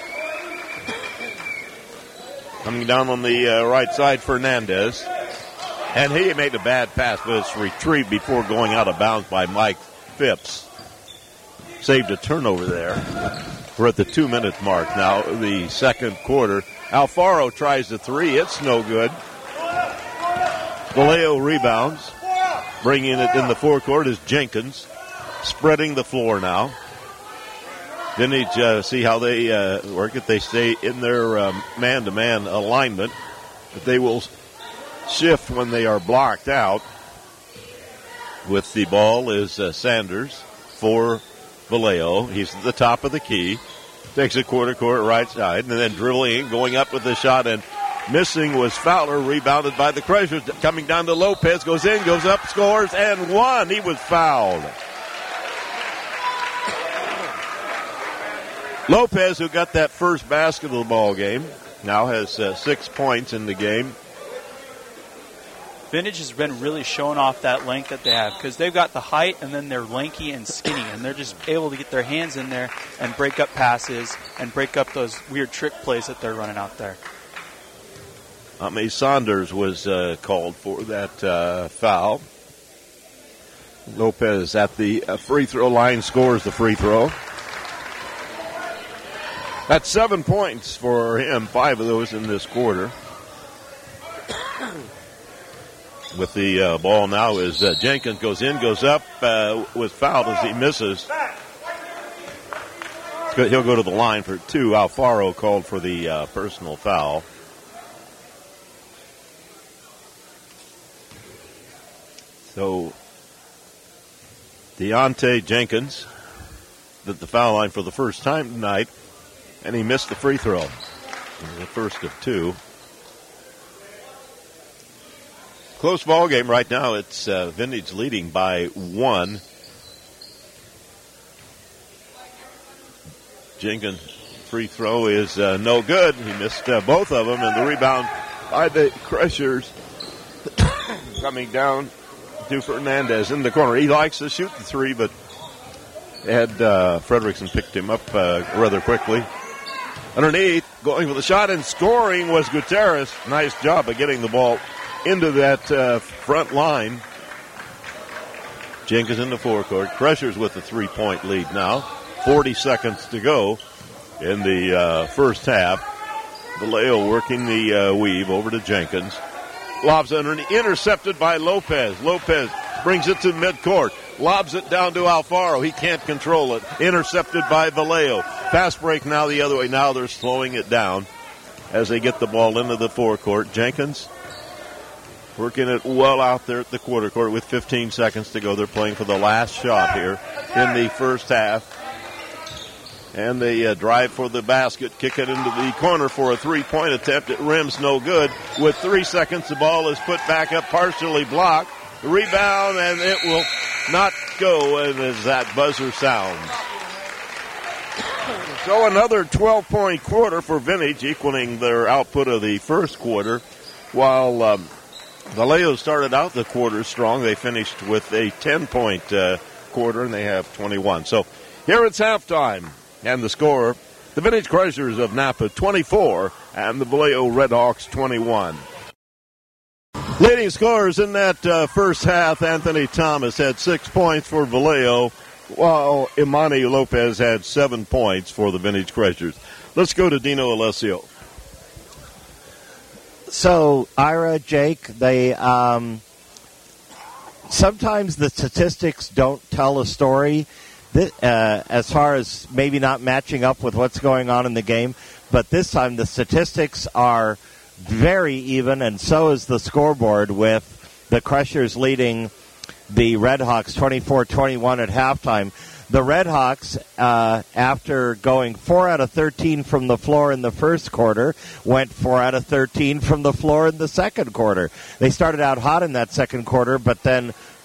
Coming down on the uh, right side, Fernandez. And he made a bad pass, but it's retrieved before going out of bounds by Mike Phipps. Saved a turnover there. We're at the two-minute mark now, the second quarter. Alfaro tries the three. It's no good. Vallejo rebounds. Bringing it in the forecourt is Jenkins. Spreading the floor now. Then you uh, see how they uh, work it. They stay in their um, man-to-man alignment. But they will shift when they are blocked out. With the ball is uh, Sanders for Vallejo. He's at the top of the key. Takes a quarter court right side. And then dribbling, going up with the shot. And missing was Fowler. Rebounded by the Crushers. Coming down to Lopez. Goes in, goes up, scores, and one. He was fouled. Lopez, who got that first basket of the ball game, now has uh, six points in the game. Vintage has been really showing off that length that they have because they've got the height and then they're lanky and skinny, and they're just able to get their hands in there and break up passes and break up those weird trick plays that they're running out there. Ame Saunders was uh, called for that uh, foul. Lopez at the uh, free throw line scores the free throw. That's seven points for him, five of those in this quarter. With the uh, ball now is uh, Jenkins goes in, goes up, uh, was fouled as he misses. He'll go to the line for two. Alfaro called for the uh, personal foul. So Deontay Jenkins at the foul line for the first time tonight, and he missed the free throw. The first of two. Close ball game right now. It's uh, Vintage leading by one. Jenkins' free throw is uh, no good. He missed uh, both of them, and the rebound by the Crushers coming down to Fernandez in the corner. He likes to shoot the three, but Ed uh, Fredrickson picked him up uh, rather quickly. Underneath, going for the shot and scoring was Gutierrez. Nice job of getting the ball into that uh, front line. Jenkins in the forecourt. Crushers with a three-point lead now. forty seconds to go in the uh, first half. Vallejo working the uh, weave over to Jenkins. Lobs under, intercepted by Lopez. Lopez brings it to midcourt. Lobs it down to Alfaro. He can't control it. Intercepted by Vallejo. Fast break now the other way. Now they're slowing it down as they get the ball into the forecourt. Jenkins working it well out there at the quarter court with fifteen seconds to go. They're playing for the last shot here in the first half. And they uh, drive for the basket, kick it into the corner for a three-point attempt. It rims no good. With three seconds, the ball is put back up, partially blocked. The rebound, and it will not go and as that buzzer sounds. So another twelve-point quarter for Vintage, equaling their output of the first quarter. While um, Vallejo started out the quarter strong, they finished with a ten-point uh, quarter, and they have twenty-one. So here it's halftime. And the score, the Vintage Crushers of Napa twenty-four and the Vallejo Redhawks twenty-one. Leading scorers in that uh, first half, Anthony Thomas had six points for Vallejo, while Imani Lopez had seven points for the Vintage Crushers. Let's go to Dino Alessio. So, Ira, Jake, they um, sometimes the statistics don't tell a story. This, uh, as far as maybe not matching up with what's going on in the game, but this time the statistics are very even, and so is the scoreboard, with the Crushers leading the Redhawks twenty-four twenty-one at halftime. The Redhawks, uh, after going four out of thirteen from the floor in the first quarter, went four out of thirteen from the floor in the second quarter. They started out hot in that second quarter, but then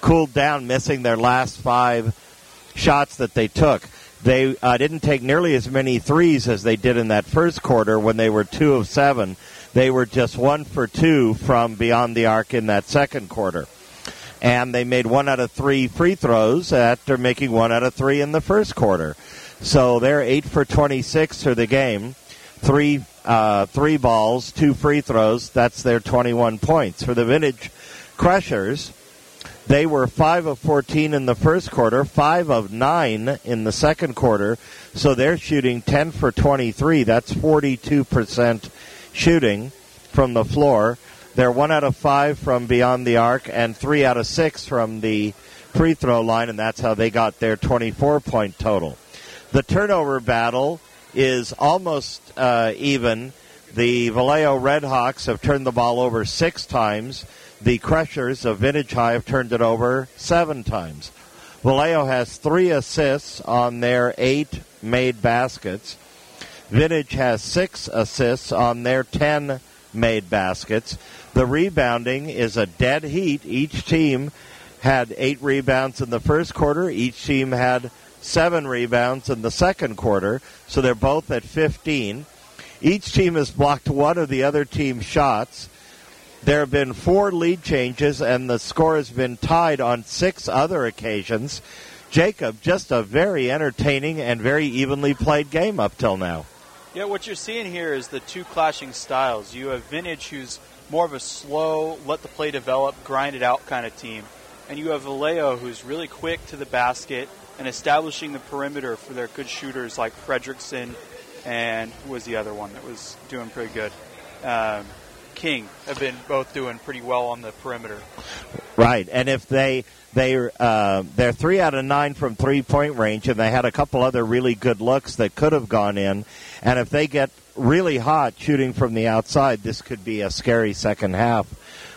cooled down, missing their last five shots that they took. They uh, didn't take nearly as many threes as they did in that first quarter when they were two of seven. They were just one for two from beyond the arc in that second quarter. And they made one out of three free throws after making one out of three in the first quarter. So they're eight for twenty-six for the game. Three uh, three balls, two free throws. That's their twenty-one points. For the Vintage Crushers, they were five of fourteen in the first quarter, five of nine in the second quarter. So they're shooting ten for twenty-three. That's forty-two percent shooting from the floor. They're one out of five from beyond the arc and three out of six from the free throw line, and that's how they got their twenty-four point total. The turnover battle is almost uh, even. The Vallejo Redhawks have turned the ball over six times. The Crushers of Vintage High have turned it over seven times. Vallejo has three assists on their eight made baskets. Vintage has six assists on their ten made baskets. The rebounding is a dead heat. Each team had eight rebounds in the first quarter. Each team had seven rebounds in the second quarter, so they're both at fifteen. Each team has blocked one of the other team's shots. There have been four lead changes, and the score has been tied on six other occasions. Jacob, just a very entertaining and very evenly played game up till now. Yeah, what you're seeing here is the two clashing styles. You have Vintage, who's more of a slow, let the play develop, grind it out kind of team. And you have Vallejo, who's really quick to the basket and establishing the perimeter for their good shooters like Fredrickson and who was the other one that was doing pretty good? Um, King have been both doing pretty well on the perimeter. Right, and if they they uh, they're three out of nine from three point range, and they had a couple other really good looks that could have gone in. And if they get really hot shooting from the outside, this could be a scary second half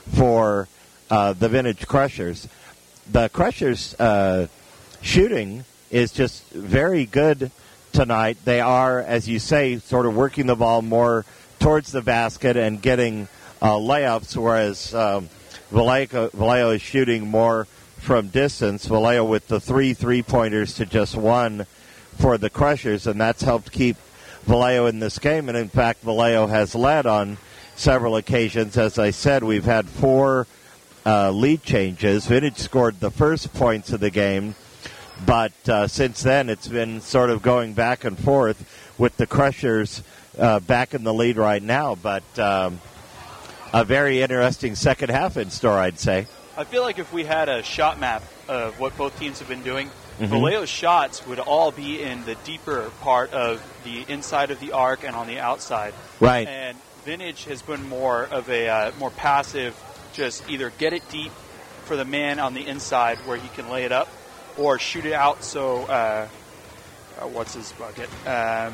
for uh, the Vintage Crushers. The Crushers uh, shooting is just very good tonight. They are, as you say, sort of working the ball more towards the basket and getting uh, layups, whereas um, Vallejo, Vallejo is shooting more from distance. Vallejo with the three three-pointers to just one for the Crushers, and that's helped keep Vallejo in this game. And, in fact, Vallejo has led on several occasions. As I said, we've had four uh, lead changes. Vintage scored the first points of the game, but uh, since then it's been sort of going back and forth with the Crushers Uh, back in the lead right now, but um, a very interesting second half in store, I'd say. I feel like if we had a shot map of what both teams have been doing, mm-hmm. Vallejo's shots would all be in the deeper part of the inside of the arc and on the outside. Right. And Vintage has been more of a uh, more passive, just either get it deep for the man on the inside where he can lay it up, or shoot it out so, uh, uh, what's his bucket? Um,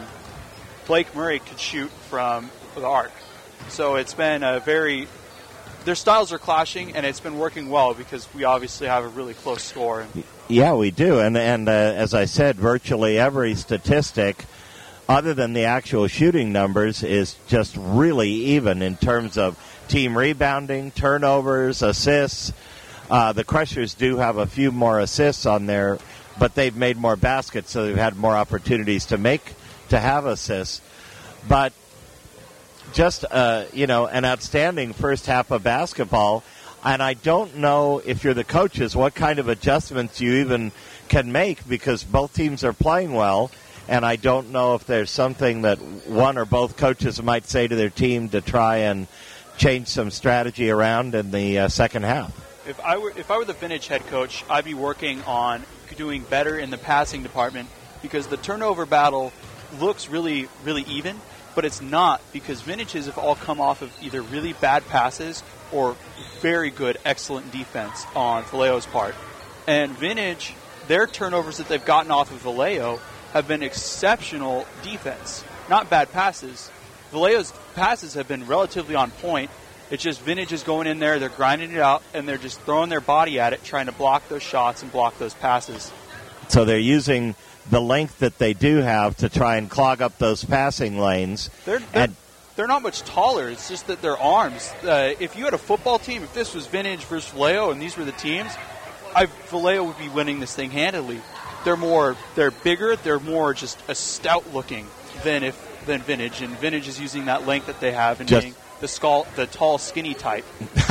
Blake Murray could shoot from the arc. So it's been a very, their styles are clashing, and it's been working well because we obviously have a really close score. Yeah, we do. And, and uh, as I said, virtually every statistic, other than the actual shooting numbers, is just really even in terms of team rebounding, turnovers, assists. Uh, the Crushers do have a few more assists on there, but they've made more baskets, so they've had more opportunities to make to have assists. But just, uh, you know, an outstanding first half of basketball. And I don't know, if you're the coaches, what kind of adjustments you even can make, because both teams are playing well. And I don't know if there's something that one or both coaches might say to their team to try and change some strategy around in the uh, second half. If I were if I were the Vintage head coach, I'd be working on doing better in the passing department, because the turnover battle looks really, really even, but it's not, because Vintages have all come off of either really bad passes or very good, excellent defense on Vallejo's part. And Vintage, their turnovers that they've gotten off of Vallejo have been exceptional defense, not bad passes. Vallejo's passes have been relatively on point. It's just Vintage is going in there, they're grinding it out, and they're just throwing their body at it, trying to block those shots and block those passes. So they're using the length that they do have to try and clog up those passing lanes. They're, they're, and they're not much taller. It's just that their arms. Uh, if you had a football team, if this was Vintage versus Vallejo and these were the teams, I Vallejo would be winning this thing handily. They're more, they're bigger, they're more just a stout looking than if than Vintage, and Vintage is using that length that they have and being the skull, the tall, skinny type.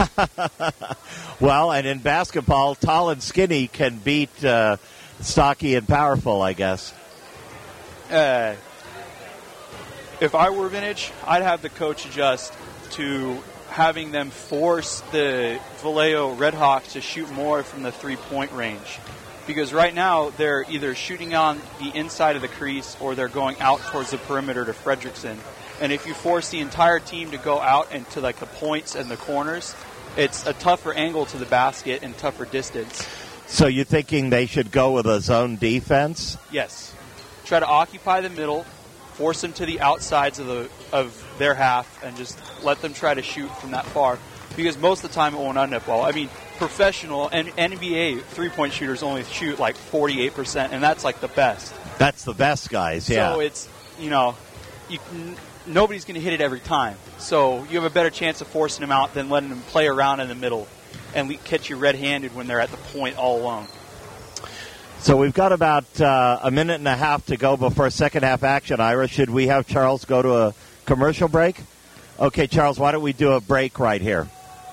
Well, and in basketball, tall and skinny can beat uh, stocky and powerful, I guess. Uh, if I were Vintage, I'd have the coach adjust to having them force the Vallejo Redhawks to shoot more from the three-point range. Because right now, they're either shooting on the inside of the crease or they're going out towards the perimeter to Fredrickson. And if you force the entire team to go out into like the points and the corners, it's a tougher angle to the basket and tougher distance. So you're thinking they should go with a zone defense? Yes. Try to occupy the middle, force them to the outsides of the of their half, and just let them try to shoot from that far. Because most of the time it won't end up well. I mean, professional and N B A three-point shooters only shoot like forty-eight percent, and that's like the best. That's the best guys, yeah. So it's, you know, you, n- nobody's going to hit it every time. So you have a better chance of forcing them out than letting them play around in the middle and we catch you red-handed when they're at the point all alone. So we've got about uh, a minute and a half to go before second half action, Ira. Should we have Charles go to a commercial break? Okay, Charles, why don't we do a break right here?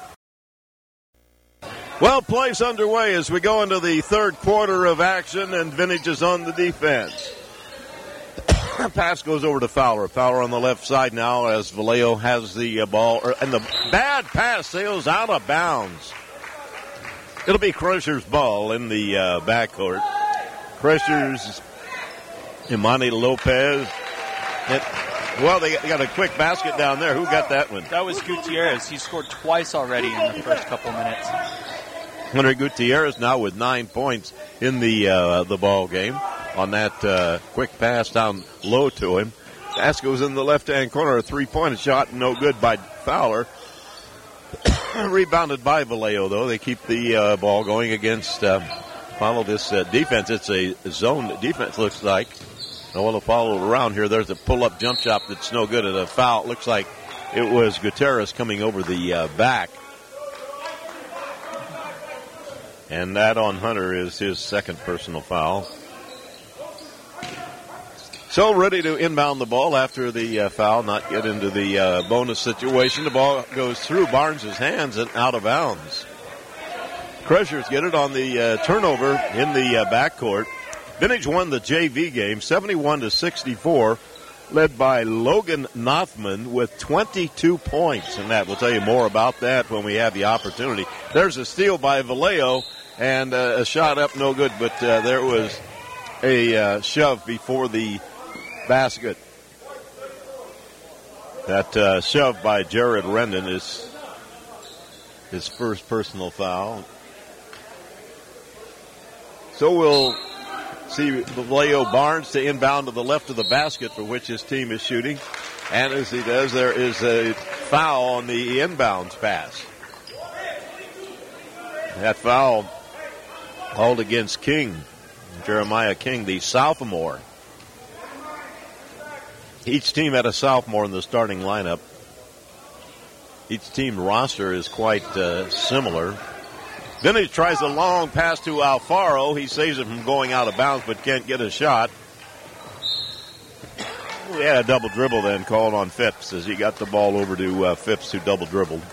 Well, play's underway as we go into the third quarter of action, and Vintage is on the defense. Pass goes over to Fowler. Fowler on the left side now as Vallejo has the uh, ball. Or, and the bad pass sails out of bounds. It'll be Crusher's ball in the uh, backcourt. Crusher's Imani Lopez. It, well, they got, they got a quick basket down there. Who got that one? That was Gutierrez. He scored twice already in the first couple minutes. Henry Gutierrez now with nine points in the uh, the ball game on that uh, quick pass down low to him. Pass goes in the left-hand corner, a three-point shot, no good by Fowler. Rebounded by Vallejo, though. They keep the uh, ball going against, um, follow this uh, defense. It's a zone defense, looks like. I want to follow around here. There's a pull-up jump shot that's no good at a foul. It looks like it was Gutierrez coming over the uh, back. And that on Hunter is his second personal foul. So ready to inbound the ball after the uh, foul, not get into the uh, bonus situation. The ball goes through Barnes' hands and out of bounds. Crushers get it on the uh, turnover in the uh, backcourt. Vintage won the J V game seventy-one to sixty-four, led by Logan Nothman with twenty-two points. And that, we'll tell you more about that when we have the opportunity. There's a steal by Vallejo and uh, a shot up, no good, but uh, there was a uh, shove before the basket. That uh, shove by Jared Rendon is his first personal foul. So we'll see Vallejo Barnes to inbound to the left of the basket for which his team is shooting. And as he does, there is a foul on the inbounds pass. That foul called against King, Jeremiah King, the sophomore. Each team had a sophomore in the starting lineup. Each team roster is quite uh, similar. Vintage tries a long pass to Alfaro. He saves it from going out of bounds, but can't get a shot. We had a double dribble then called on Phipps as he got the ball over to uh, Phipps, who double dribbled.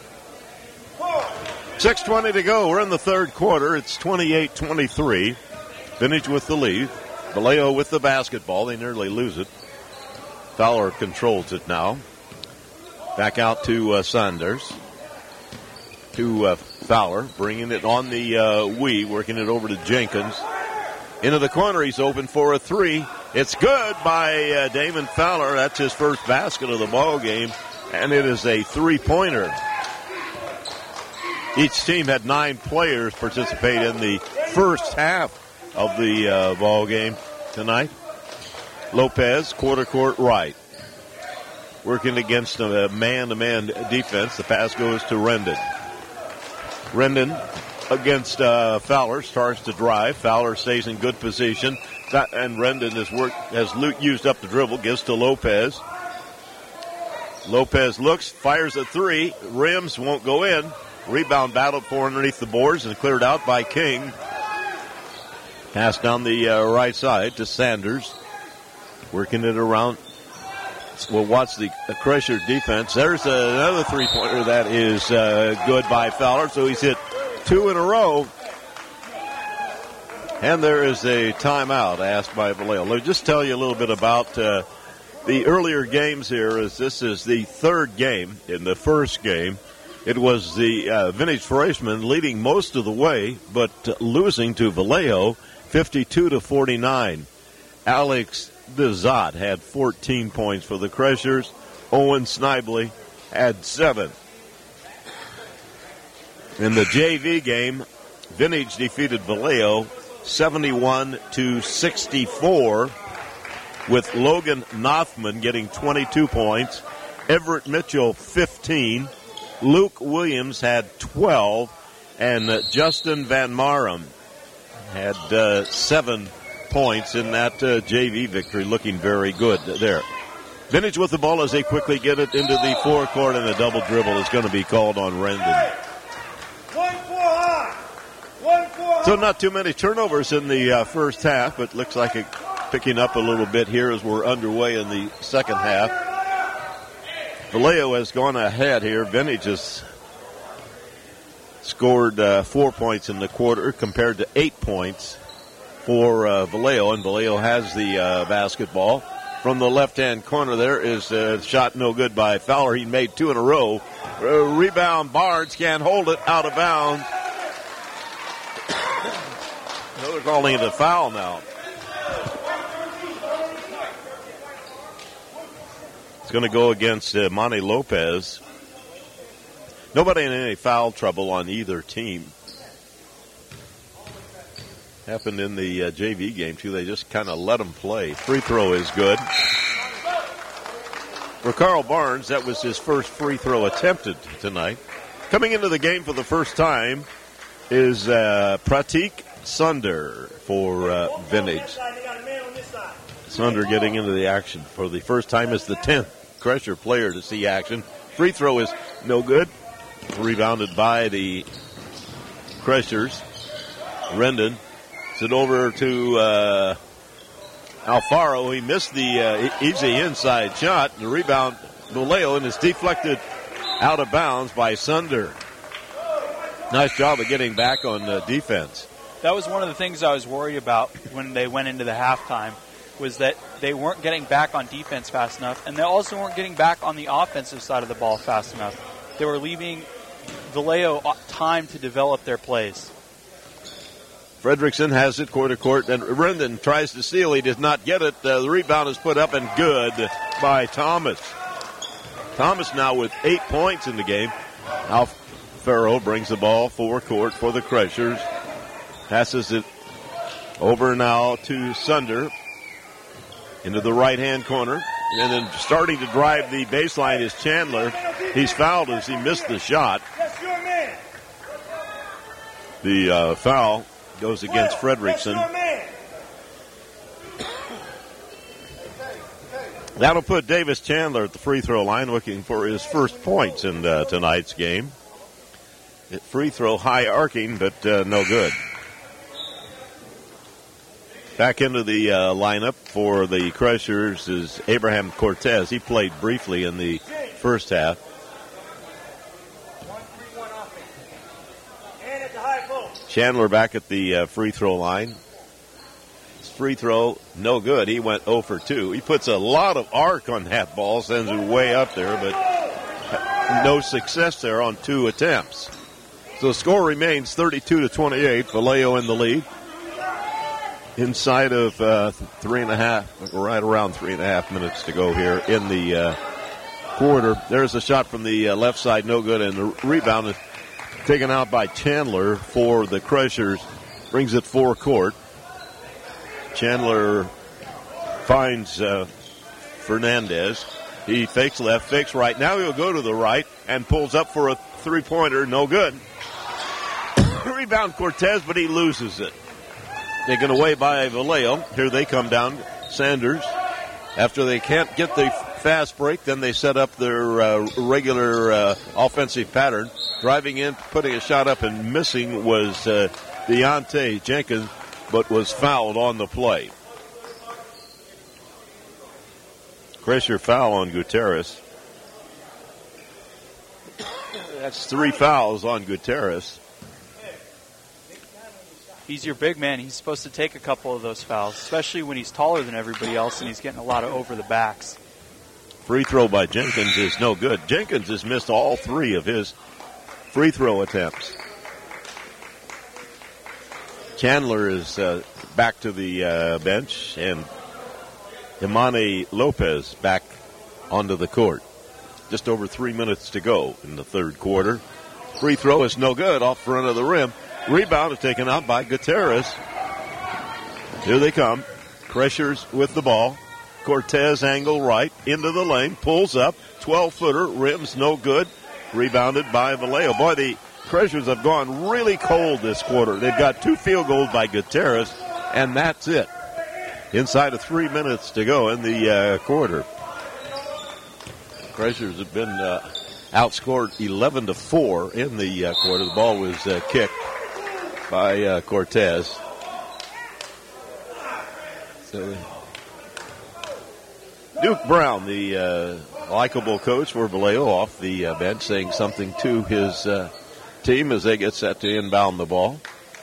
six twenty to go. We're in the third quarter. It's twenty-eight twenty-three. Vintage with the lead. Vallejo with the basketball. They nearly lose it. Fowler controls it now. Back out to uh, Sanders. To uh, Fowler, bringing it on the uh, wee, working it over to Jenkins. Into the corner, he's open for a three. It's good by uh, Damon Fowler. That's his first basket of the ball game, and it is a three-pointer. Each team had nine players participate in the first half of the uh, ball game tonight. Lopez, quarter court right. Working against a man-to-man defense. The pass goes to Rendon. Rendon against uh, Fowler starts to drive. Fowler stays in good position. And Rendon has, worked, has used up the dribble. Gives to Lopez. Lopez looks, fires a three. Rims won't go in. Rebound battled for underneath the boards and cleared out by King. Pass down the uh, right side to Sanders. Working it around. We'll watch the, the Crusher defense. There's another three-pointer that is uh, good by Fowler. So he's hit two in a row. And there is a timeout asked by Vallejo. Let me just tell you a little bit about uh, the earlier games here. As this is the third game. In the first game, it was the uh, Vintage Freshmen leading most of the way, but uh, losing to Vallejo fifty-two to forty-nine. Alex Bizot had fourteen points for the Crushers. Owen Snively had seven. In the J V game, Vintage defeated Vallejo seventy-one to sixty-four, with Logan Nothman getting twenty-two points, Everett Mitchell fifteen, Luke Williams had twelve, and uh, Justin Van Marum had uh, seven points in that uh, J V victory, looking very good there. Vintage with the ball as they quickly get it into the forecourt, and a double dribble is going to be called on Rendon. So not too many turnovers in the uh, first half, but looks like it picking up a little bit here as we're underway in the second half. Vallejo has gone ahead here. Vintage has scored uh, four points in the quarter compared to eight points for uh, Vallejo, and Vallejo has the uh, basketball. From the left-hand corner there is a shot no good by Fowler. He made two in a row. Uh, rebound, Barnes can't hold it, out of bounds. No, they're calling it a foul now. It's going to go against uh, Monty Lopez. Nobody in any foul trouble on either team. Happened in the uh, J V game, too. They just kind of let them play. Free throw is good. For Carl Barnes, that was his first free throw attempted tonight. Coming into the game for the first time is uh, Pratik Sunder for uh, Vintage. Sunder getting into the action for the first time as the tenth Crusher player to see action. Free throw is no good. Rebounded by the Crushers. Rendon. It over to uh, Alfaro. He missed the uh, easy inside shot. The rebound, Vallejo, and is deflected out of bounds by Sunder. Nice job of getting back on uh, defense. That was one of the things I was worried about when they went into the halftime, was that they weren't getting back on defense fast enough, and they also weren't getting back on the offensive side of the ball fast enough. They were leaving Vallejo time to develop their plays. Fredrickson has it court to court, and Rendon tries to steal. He does not get it. Uh, the rebound is put up and good by Thomas. Thomas now with eight points in the game. Alfaro brings the ball forward court for the Crushers. Passes it over now to Sunder into the right-hand corner. And then starting to drive the baseline is Chandler. He's fouled as he missed the shot. The uh, foul goes against Fredrickson. That'll put Davis Chandler at the free throw line looking for his first points in uh, tonight's game. It free throw high arcing, but uh, no good. Back into the uh, lineup for the Crushers is Abraham Cortez. He played briefly in the first half. Chandler back at the uh, free throw line. His free throw, no good. He went zero for two. He puts a lot of arc on that ball, sends it way up there, but no success there on two attempts. So the score remains thirty-two to twenty-eight. Vallejo in the lead. Inside of uh, three and a half, right around three and a half minutes to go here in the uh, quarter. There's a shot from the uh, left side, no good, and the rebound is taken out by Chandler for the Crushers. Brings it four court. Chandler finds uh, Fernandez. He fakes left, fakes right. Now he'll go to the right and pulls up for a three-pointer. No good. Rebound Cortez, but he loses it. Taken away by Vallejo. Here they come down. Sanders, after they can't get the fast break. Then they set up their uh, regular uh, offensive pattern. Driving in, putting a shot up and missing was uh, Deontay Jenkins, but was fouled on the play. Pressure foul on Gutierrez. That's three fouls on Gutierrez. He's your big man. He's supposed to take a couple of those fouls, especially when he's taller than everybody else and he's getting a lot of over the backs. Free throw by Jenkins is no good. Jenkins has missed all three of his free throw attempts. Chandler is uh, back to the uh, bench, and Imani Lopez back onto the court. Just over three minutes to go in the third quarter. Free throw is no good, off front of the rim. Rebound is taken out by Gutierrez. Here they come. Pressures with the ball. Cortez angle right into the lane. Pulls up. twelve-footer. Rims no good. Rebounded by Vallejo. Boy, the Treasures have gone really cold this quarter. They've got two field goals by Gutierrez, and that's it. Inside of three minutes to go in the uh, quarter. Treasures have been uh, outscored eleven to four in the uh, quarter. The ball was uh, kicked by uh, Cortez. So Duke Brown, the uh, likable coach for Vallejo, off the uh, bench, saying something to his uh, team as they get set to inbound the ball.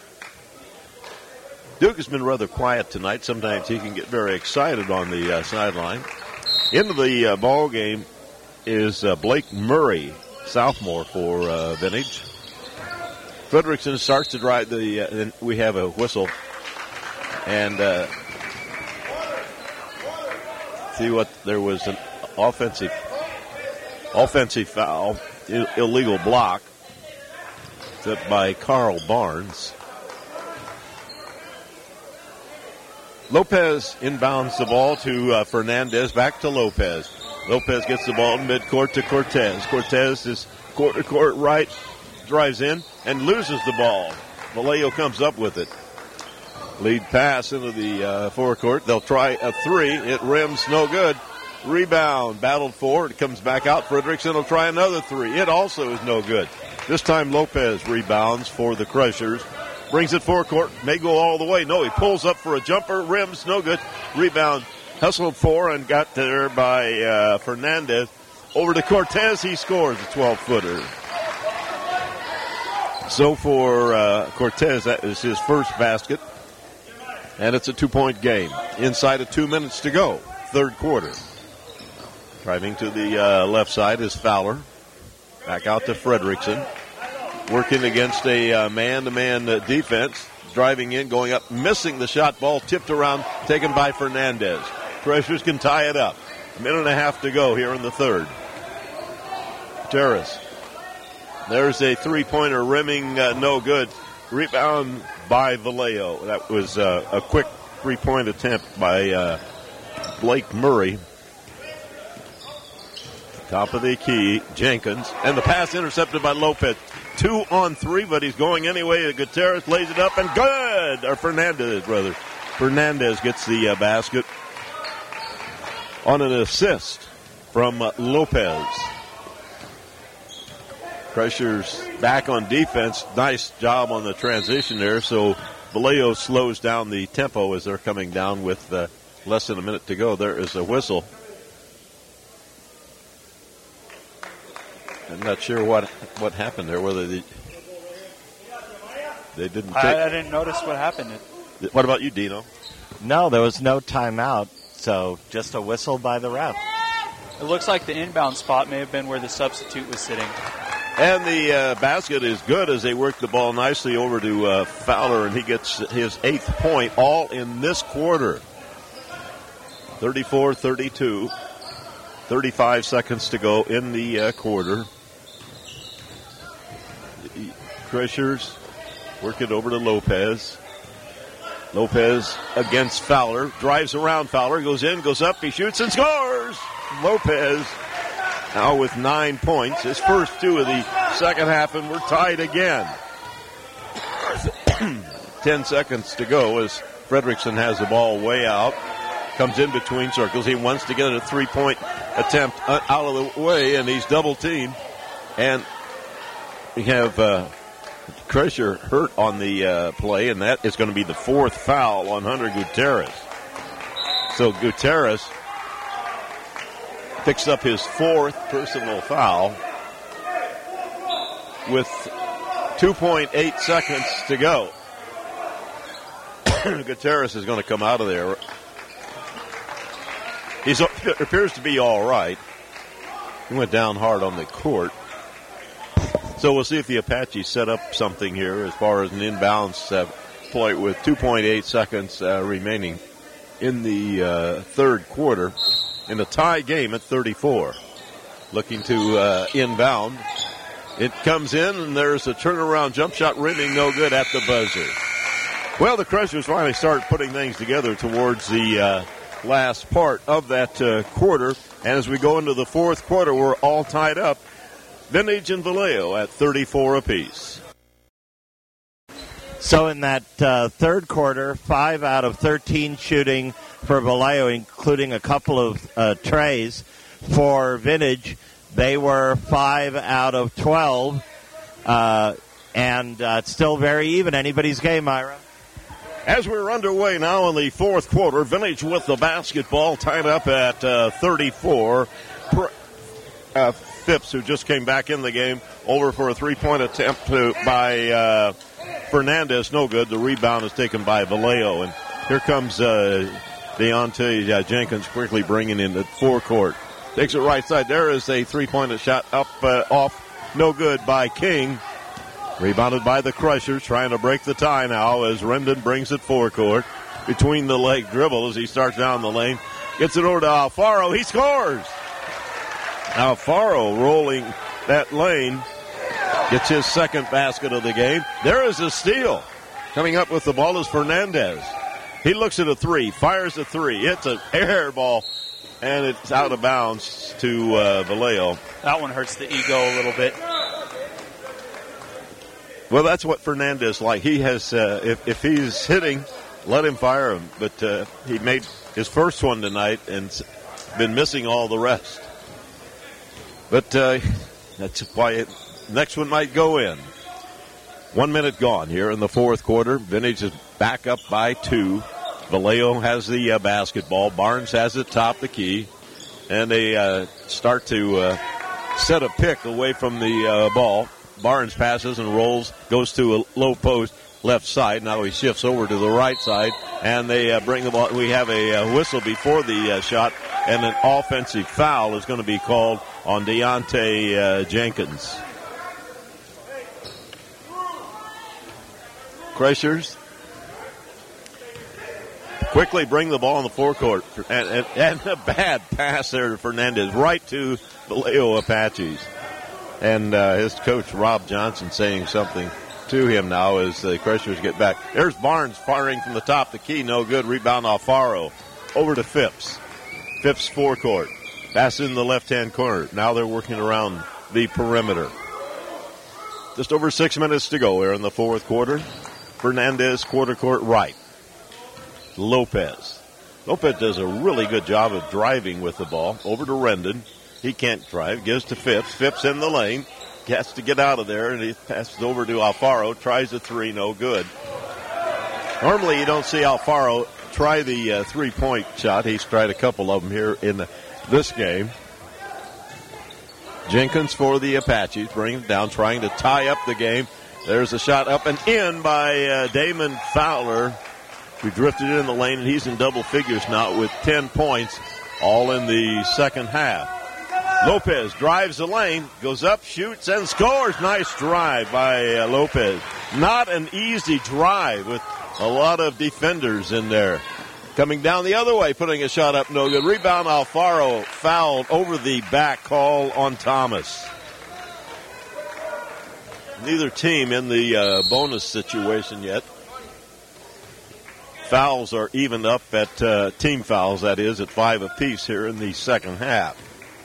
Duke has been rather quiet tonight. Sometimes he can get very excited on the uh, sideline. Into the uh, ball game is uh, Blake Murray, sophomore for uh, Vintage. Fredrickson starts to drive the, uh, then we have a whistle. And uh, see what, there was an offensive, offensive foul, Ill- illegal block set by Carl Barnes. Lopez inbounds the ball to uh, Fernandez, back to Lopez. Lopez gets the ball in midcourt to Cortez. Cortez is court to court right, drives in and loses the ball. Vallejo comes up with it. Lead pass into the uh, forecourt. They'll try a three. It rims no good. Rebound, battled for. It comes back out. Fredrickson will try another three. It also is no good. This time Lopez rebounds for the Crushers. Brings it forecourt. May go all the way. No, he pulls up for a jumper. Rims no good. Rebound. Hustled for and got there by uh, Fernandez. Over to Cortez. He scores a twelve-footer. So for uh, Cortez, that is his first basket. And it's a two-point game. Inside of two minutes to go. Third quarter. Driving to the uh, left side is Fowler. Back out to Fredrickson. Working against a uh, man-to-man uh, defense. Driving in, going up, missing the shot. Ball tipped around, taken by Fernandez. Treasures can tie it up. A minute and a half to go here in the third. Terrace. There's a three-pointer rimming, uh, no good. Rebound by Vallejo. That was uh, a quick three-point attempt by uh, Blake Murray. Top of the key, Jenkins. And the pass intercepted by Lopez. Two on three, but he's going anyway. Gutierrez lays it up and good. Or Fernandez, rather. Fernandez gets the uh, basket on an assist from uh, Lopez. Pressures back on defense. Nice job on the transition there. So Vallejo slows down the tempo as they're coming down with uh, less than a minute to go. There is a whistle. I'm not sure what what happened there. Whether they they didn't. Take, I, I didn't notice what happened. What about you, Dino? No, there was no timeout, so just a whistle by the ref. It looks like the inbound spot may have been where the substitute was sitting. And the uh, basket is good as they work the ball nicely over to uh, Fowler, and he gets his eighth point, all in this quarter. thirty-four thirty-two. thirty-five seconds to go in the uh, quarter. The Crushers work it over to Lopez. Lopez against Fowler. Drives around Fowler. Goes in, goes up. He shoots and scores. Lopez now with nine points. His first two of the second half, and we're tied again. Ten seconds to go as Fredrickson has the ball way out. Comes in between circles. He wants to get a three-point attempt out of the way, and he's double teamed. And we have uh, Kreischer hurt on the uh, play, and that is going to be the fourth foul on Hunter Gutierrez. So Gutierrez picks up his fourth personal foul with two point eight seconds to go. Gutierrez is going to come out of there. He appears to be all right. He went down hard on the court. So we'll see if the Apaches set up something here as far as an inbounds uh, play with two point eight seconds uh, remaining in the uh, third quarter in a tie game at thirty-four. Looking to uh, inbound. It comes in, and there's a turnaround jump shot rimming no good at the buzzer. Well, the Crushers finally start putting things together towards the uh, last part of that uh, quarter. And as we go into the fourth quarter, we're all tied up. Vintage and Vallejo at thirty-four apiece. So in that uh, third quarter, five out of thirteen shooting for Vallejo, including a couple of uh, trays. For Vintage, they were five out of twelve, uh, and uh, it's still very even. Anybody's game, Ira. As we're underway now in the fourth quarter, Vintage with the basketball tied up at uh, thirty-four. Uh, Phipps, who just came back in the game, over for a three-point attempt to, by uh, Fernandez. No good. The rebound is taken by Vallejo. And here comes uh, Deontay uh, Jenkins quickly bringing in the forecourt. Takes it right side. There is a three-point shot up uh, off. No good by King. Rebounded by the Crushers, trying to break the tie now as Rendon brings it forecourt. Between the leg dribble as he starts down the lane. Gets it over to Alfaro. He scores! Alfaro rolling that lane. Gets his second basket of the game. There is a steal. Coming up with the ball is Fernandez. He looks at a three, fires a three. It's an air ball, and it's out of bounds to uh, Vallejo. That one hurts the ego a little bit. Well, that's what Fernandez like. He has, uh, if, if he's hitting, let him fire him. But uh, he made his first one tonight and been missing all the rest. But uh, that's why it, next one might go in. One minute gone here in the fourth quarter. Vintage is back up by two. Vallejo has the uh, basketball. Barnes has it top the key. And they uh, start to uh, set a pick away from the uh, ball. Barnes passes and rolls, goes to a low post left side. Now he shifts over to the right side. And they uh, bring the ball. We have a uh, whistle before the uh, shot. And an offensive foul is going to be called on Deontay uh, Jenkins. Crushers quickly bring the ball on the forecourt. And, and, and a bad pass there to Fernandez, right to Vallejo Apaches. And uh, his coach, Rob Johnson, saying something to him now as the Crushers get back. There's Barnes firing from the top of the key. No good. Rebound Alfaro. Over to Phipps. Phipps forecourt. Pass in the left-hand corner. Now they're working around the perimeter. Just over six minutes to go here in the fourth quarter. Fernandez, quarter court right. Lopez. Lopez does a really good job of driving with the ball. Over to Rendon. He can't drive. Gives to Phipps. Phipps in the lane. Has to get out of there, and he passes over to Alfaro. Tries a three. No good. Normally you don't see Alfaro try the uh, three-point shot. He's tried a couple of them here in the, this game. Jenkins for the Apaches, bringing it down, trying to tie up the game. There's a shot up and in by uh, Damon Fowler. We drifted in the lane, and he's in double figures now with ten points, all in the second half. Lopez drives the lane, goes up, shoots, and scores. Nice drive by uh, Lopez. Not an easy drive with a lot of defenders in there. Coming down the other way, putting a shot up, no good. Rebound, Alfaro fouled over the back, call on Thomas. Neither team in the uh, bonus situation yet. Fouls are evened up at uh, team fouls, that is, at five apiece here in the second half.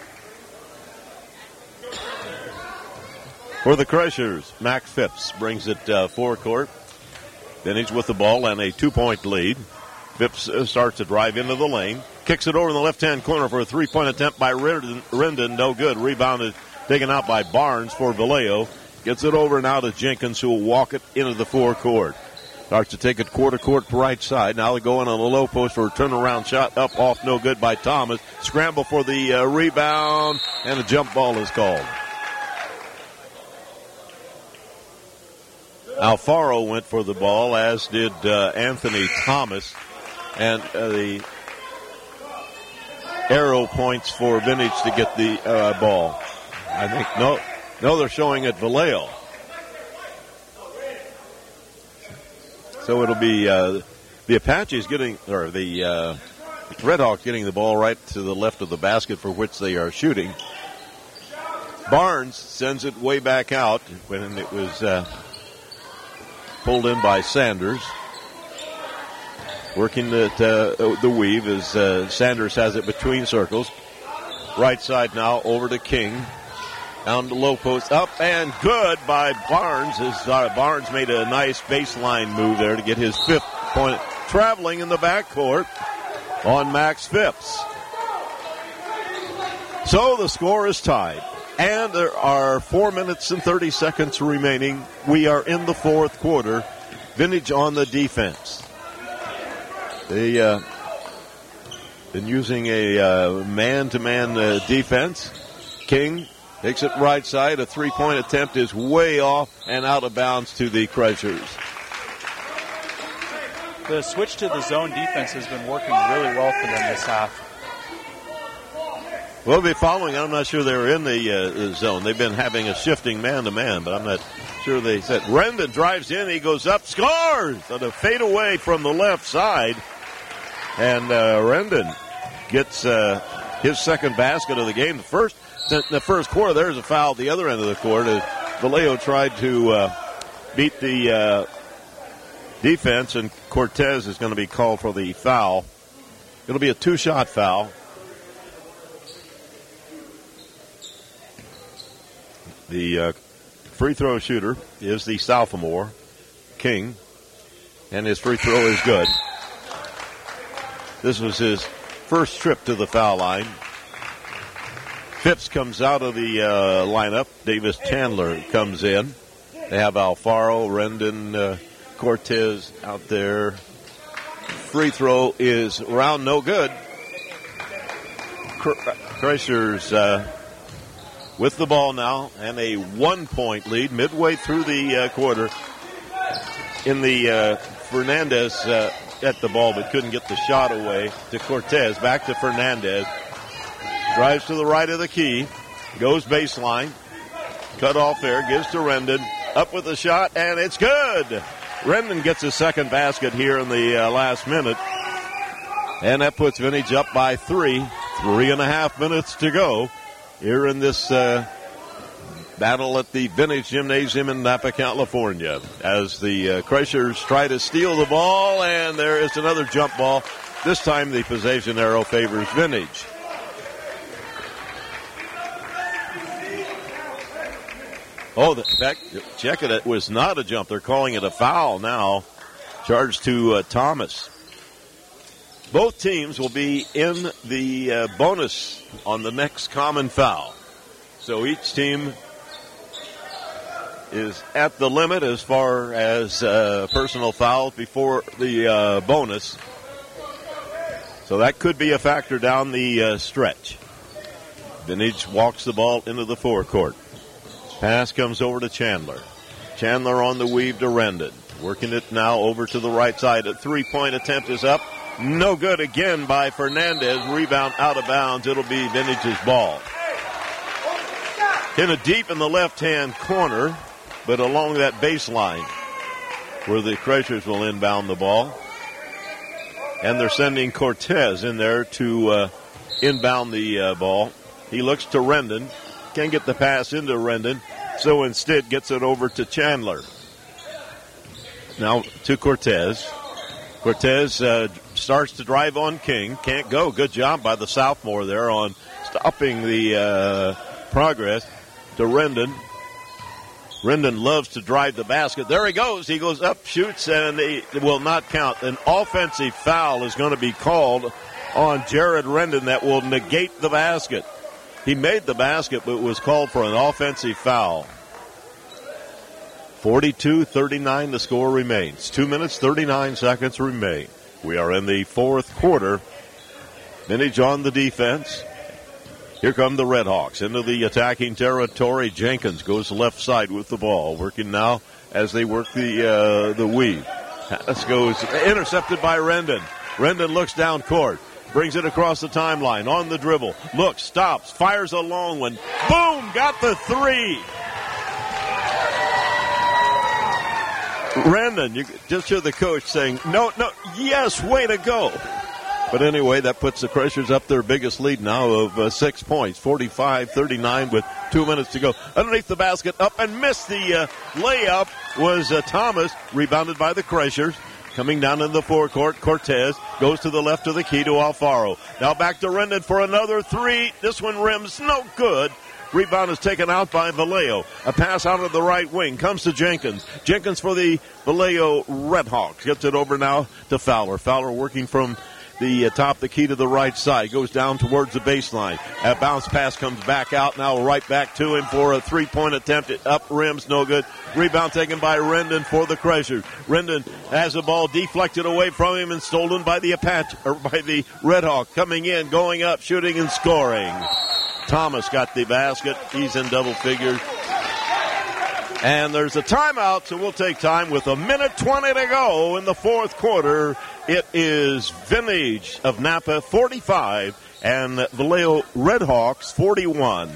For the Crushers, Mac Phipps brings it uh, forecourt. Vintage with the ball and a two-point lead. Phipps uh, starts to drive into the lane. Kicks it over in the left-hand corner for a three-point attempt by Rendon. No good. Rebounded, taken out by Barnes for Vallejo. Gets it over now to Jenkins, who will walk it into the forecourt. Starts to take it quarter-court right side. Now they go in on the low post for a turnaround shot. Up, off, no good by Thomas. Scramble for the uh, rebound, and a jump ball is called. Alfaro went for the ball, as did uh, Anthony Thomas. And uh, the arrow points for Vintage to get the uh, ball. I think, no, no, they're showing it Vallejo. So it'll be uh, the Apaches getting, or the uh, Redhawks getting the ball right to the left of the basket for which they are shooting. Barnes sends it way back out when it was uh, pulled in by Sanders. Working the, uh, the weave as uh, Sanders has it between circles. Right side now over to King. Down the low post, up and good by Barnes. As uh, Barnes made a nice baseline move there to get his fifth point. Traveling in the backcourt on Max Phipps. So the score is tied. And there are four minutes and thirty seconds remaining. We are in the fourth quarter. Vintage on the defense. They uh, been using a uh, man-to-man uh, defense. King takes it right side. A three-point attempt is way off and out of bounds to the Crushers. The switch to the zone defense has been working really well for them this half. We'll be following. I'm not sure they're in the, uh, the zone. They've been having a shifting man-to-man, but I'm not sure they said. Rendon drives in. He goes up, scores on a fadeaway from the left side. And uh, Rendon gets uh, his second basket of the game. The first, in the first quarter, there's a foul at the other end of the court as Vallejo tried to uh, beat the uh, defense, and Cortez is going to be called for the foul. It'll be a two-shot foul. The uh, free throw shooter is the sophomore, King, and his free throw is good. This was his first trip to the foul line. Phipps comes out of the uh, lineup. Davis Chandler comes in. They have Alfaro, Rendon, uh, Cortez out there. Free throw is round, no good. Crushers uh, with the ball now and a one-point lead midway through the uh, quarter. In the uh, Fernandez uh, at the ball, but couldn't get the shot away to Cortez. Back to Fernandez. Drives to the right of the key. Goes baseline. Cut off there. Gives to Rendon. Up with the shot, and it's good. Rendon gets his second basket here in the uh, last minute. And that puts Vintage up by three. Three and a half minutes to go here in this uh, battle at the Vintage Gymnasium in Napa, California, as the uh, Crushers try to steal the ball, and there is another jump ball. This time the possession arrow favors Vintage. Oh, the, back, check it. It was not a jump. They're calling it a foul now. Charged to uh, Thomas. Both teams will be in the uh, bonus on the next common foul. So each team is at the limit as far as uh, personal fouls before the uh, bonus. So that could be a factor down the uh, stretch. Vintage walks the ball into the forecourt. Pass comes over to Chandler. Chandler on the weave to Rendon. Working it now over to the right side. A three-point attempt is up. No good again by Fernandez. Rebound out of bounds. It'll be Vintage's ball. Hit it deep in the left-hand corner, but along that baseline where the Crushers will inbound the ball. And they're sending Cortez in there to uh, inbound the uh, ball. He looks to Rendon. Can't get the pass into Rendon, so instead gets it over to Chandler. Now to Cortez. Cortez uh, starts to drive on King. Can't go. Good job by the sophomore there on stopping the uh, progress to Rendon. Rendon loves to drive the basket. There he goes. He goes up, shoots, and it will not count. An offensive foul is going to be called on Jared Rendon that will negate the basket. He made the basket, but was called for an offensive foul. forty-two thirty-nine the score remains. Two minutes, thirty-nine seconds remain. We are in the fourth quarter. Vintage on the defense. Here come the Redhawks into the attacking territory. Jenkins goes left side with the ball, working now as they work the uh, the weave. This goes intercepted by Rendon. Rendon looks down court, brings it across the timeline on the dribble. Looks, stops, fires a long one. Boom! Got the three. Rendon, you just hear the coach saying, "No, no, yes, way to go." But anyway, that puts the Crushers up their biggest lead now of uh, six points, forty-five thirty-nine with two minutes to go. Underneath the basket, up and missed the uh, layup was uh, Thomas, rebounded by the Crushers. Coming down in the forecourt, Cortez goes to the left of the key to Alfaro. Now back to Rendon for another three. This one rims no good. Rebound is taken out by Vallejo. A pass out of the right wing comes to Jenkins. Jenkins for the Vallejo Redhawks. Gets it over now to Fowler. Fowler working from the uh, top, the key to the right side. Goes down towards the baseline. A bounce pass comes back out. Now right back to him for a three-point attempt. It up rims, no good. Rebound taken by Rendon for the Crushers. Rendon has the ball deflected away from him and stolen by the Apache, or by the Redhawk. Coming in, going up, shooting and scoring. Thomas got the basket. He's in double figures. And there's a timeout, so we'll take time with a minute twenty to go in the fourth quarter. It is Vintage of Napa forty-five and Vallejo Redhawks forty-one.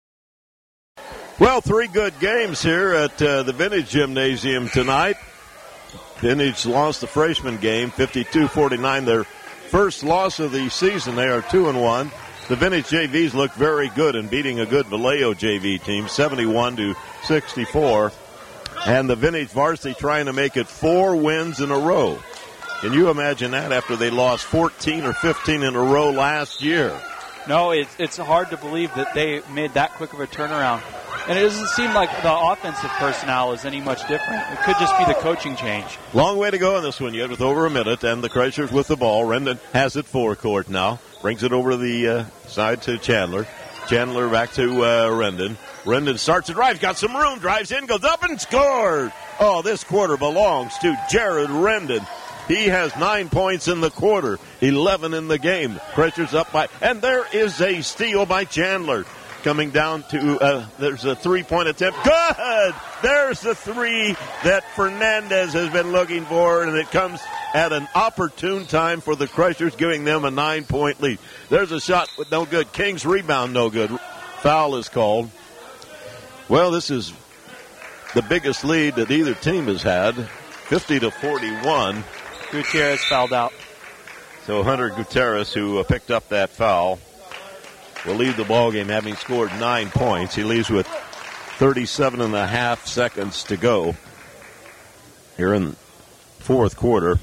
Well, three good games here at uh, the Vintage Gymnasium tonight. Vintage lost the freshman game fifty-two forty-nine. Their first loss of the season. They are two and one. The Vintage J Vs look very good in beating a good Vallejo J V team, seventy-one to sixty-four. And the Vintage varsity trying to make it four wins in a row. Can you imagine that after they lost fourteen or fifteen in a row last year? No, it's it's hard to believe that they made that quick of a turnaround. And it doesn't seem like the offensive personnel is any much different. It could just be the coaching change. Long way to go in this one yet with over a minute, and the Crushers with the ball. Rendon has it forecourt now. Brings it over the uh, side to Chandler. Chandler back to uh, Rendon. Rendon starts to drive, got some room, drives in, goes up and scores. Oh, this quarter belongs to Jared Rendon. He has nine points in the quarter, eleven in the game. Crushers up by, and there is a steal by Chandler. Coming down to, uh, there's a three-point attempt. Good! There's the three that Fernandez has been looking for, and it comes at an opportune time for the Crushers, giving them a nine-point lead. There's a shot with no good. King's rebound, no good. Foul is called. Well, this is the biggest lead that either team has had, fifty to forty-one. Gutierrez fouled out. So Hunter Gutierrez, who uh, picked up that foul, will lead the ballgame having scored nine points. He leaves with thirty-seven and a half seconds to go here in the fourth quarter.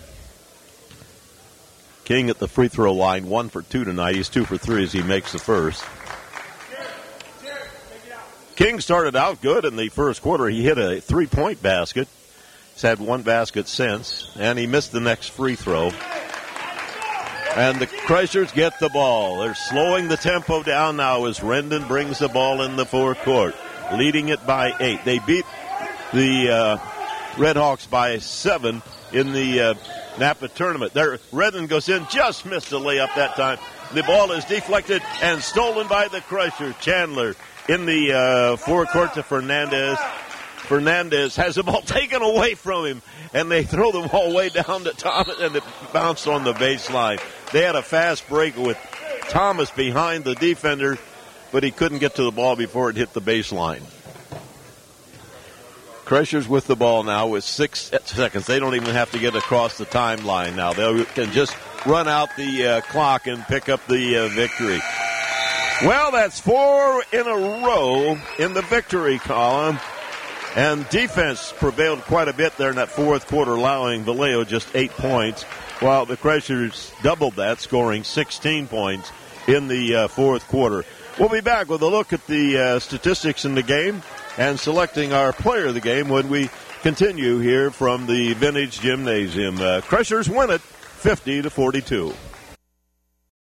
King at the free throw line, one for two tonight. He's two for three as he makes the first. King started out good in the first quarter. He hit a three-point basket. He's had one basket since, and he missed the next free throw. And the Crushers get the ball. They're slowing the tempo down now as Rendon brings the ball in the forecourt, leading it by eight. They beat the uh, Redhawks by seven in the uh, Napa tournament. There, Rendon goes in, just missed a layup that time. The ball is deflected and stolen by the Crushers. Chandler in the uh, forecourt to Fernandez. Fernandez has the ball taken away from him, and they throw the ball way down to Thomas, and it bounced on the baseline. They had a fast break with Thomas behind the defender, but he couldn't get to the ball before it hit the baseline. Crushers with the ball now with six seconds. They don't even have to get across the timeline now. They can just run out the uh, clock and pick up the uh, victory. Well, that's four in a row in the victory column. And defense prevailed quite a bit there in that fourth quarter, allowing Vallejo just eight points, while the Crushers doubled that, scoring sixteen points in the uh, fourth quarter. We'll be back with a look at the uh, statistics in the game and selecting our player of the game when we continue here from the Vintage Gymnasium. Uh, Crushers win it fifty to forty-two.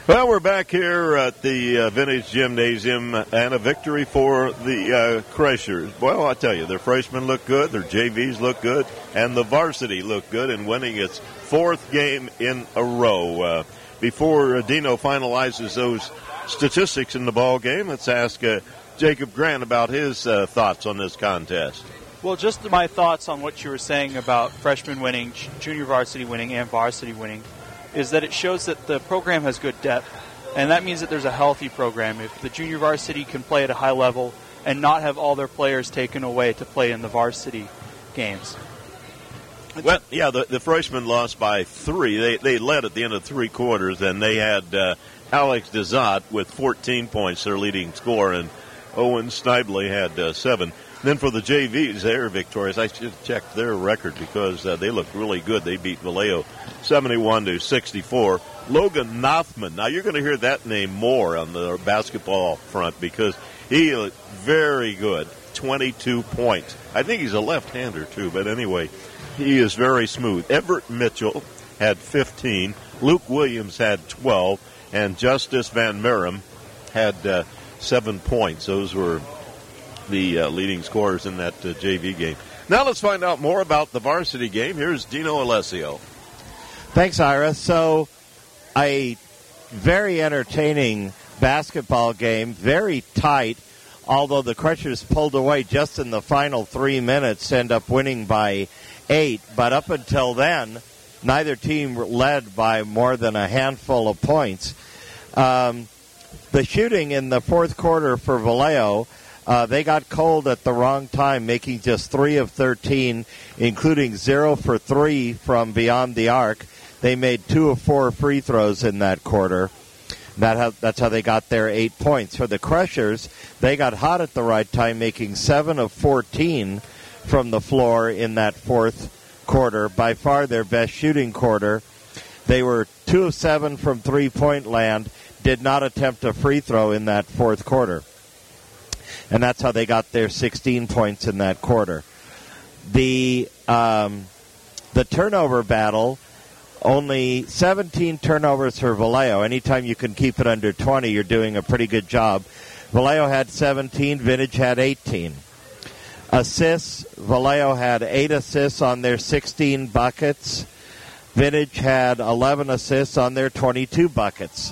Well, we're back here at the uh, Vintage Gymnasium, and a victory for the uh, Crushers. Well, I tell you, their freshmen look good, their J Vs look good, and the varsity look good in winning its fourth game in a row. Uh, before uh, Dino finalizes those statistics in the ball game, let's ask uh, Jacob Grant about his uh, thoughts on this contest. Well, just my thoughts on what you were saying about freshmen winning, junior varsity winning, and varsity winning, is that it shows that the program has good depth, and that means that there's a healthy program. If the junior varsity can play at a high level and not have all their players taken away to play in the varsity games. Well, yeah, the, the freshmen lost by three. They they led at the end of three quarters, and they had uh, Alex Dezat with fourteen points, their leading scorer, and Owen Snively had uh, seven. Then for the J Vs, they're victorious. I should check their record because uh, they look really good. They beat Vallejo seventy-one to sixty-four. Logan Nothman. Now, you're going to hear that name more on the basketball front because he looked very good. twenty-two points. I think he's a left-hander, too, but anyway, he is very smooth. Everett Mitchell had fifteen. Luke Williams had twelve. And Justice Van Merum had uh, seven points. Those were the uh, leading scorers in that uh, J V game. Now let's find out more about the varsity game. Here's Dino Alessio. Thanks, Ira. So, a very entertaining basketball game, very tight, although the Crushers pulled away just in the final three minutes to end up winning by eight. But up until then, neither team led by more than a handful of points. Um, the shooting in the fourth quarter for Vallejo, Uh, they got cold at the wrong time, making just three of thirteen, including zero for three from beyond the arc. They made two of four free throws in that quarter. That how, that's how they got their eight points. For the Crushers, they got hot at the right time, making seven of fourteen from the floor in that fourth quarter. By far their best shooting quarter. They were two of seven from three-point land, did not attempt a free throw in that fourth quarter. And that's how they got their sixteen points in that quarter. The um, the turnover battle, only seventeen turnovers for Vallejo. Anytime you can keep it under twenty, you're doing a pretty good job. Vallejo had seventeen, Vintage had eighteen. Assists, Vallejo had eight assists on their sixteen buckets. Vintage had eleven assists on their twenty-two buckets.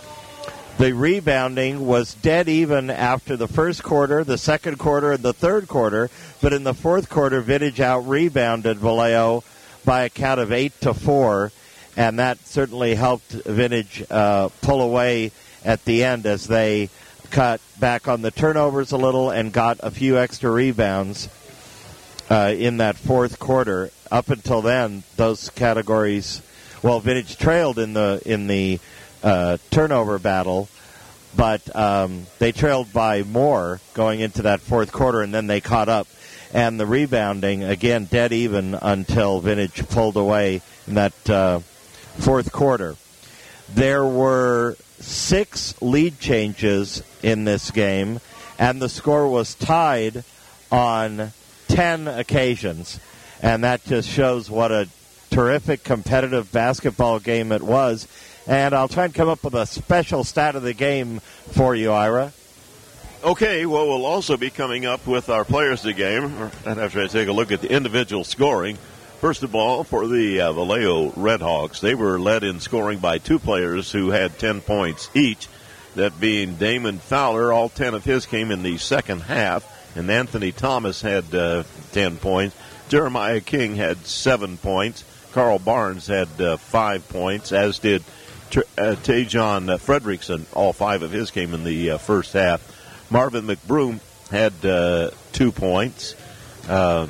The rebounding was dead even after the first quarter, the second quarter, and the third quarter. But in the fourth quarter, Vintage out-rebounded Vallejo by a count of eight to four, and that certainly helped Vintage uh, pull away at the end as they cut back on the turnovers a little and got a few extra rebounds uh, in that fourth quarter. Up until then, those categories, well, Vintage trailed in the in the Uh, turnover battle, but um, they trailed by more going into that fourth quarter, and then they caught up. And the rebounding, again, dead even until Vintage pulled away in that uh, fourth quarter. There were six lead changes in this game, and the score was tied on ten occasions. And that just shows what a terrific competitive basketball game it was. And I'll try and come up with a special stat of the game for you, Ira. Okay, well, we'll also be coming up with our players of the game. And after I take a look at the individual scoring, first of all, for the uh, Vallejo Redhawks, they were led in scoring by two players who had ten points each, that being Damon Fowler. All ten of his came in the second half, and Anthony Thomas had uh, ten points. Jeremiah King had seven points. Carl Barnes had uh, five points, as did Uh, Tajon uh, Fredrickson. All five of his came in the uh, first half. Marvin McBroom had uh, two points. Uh,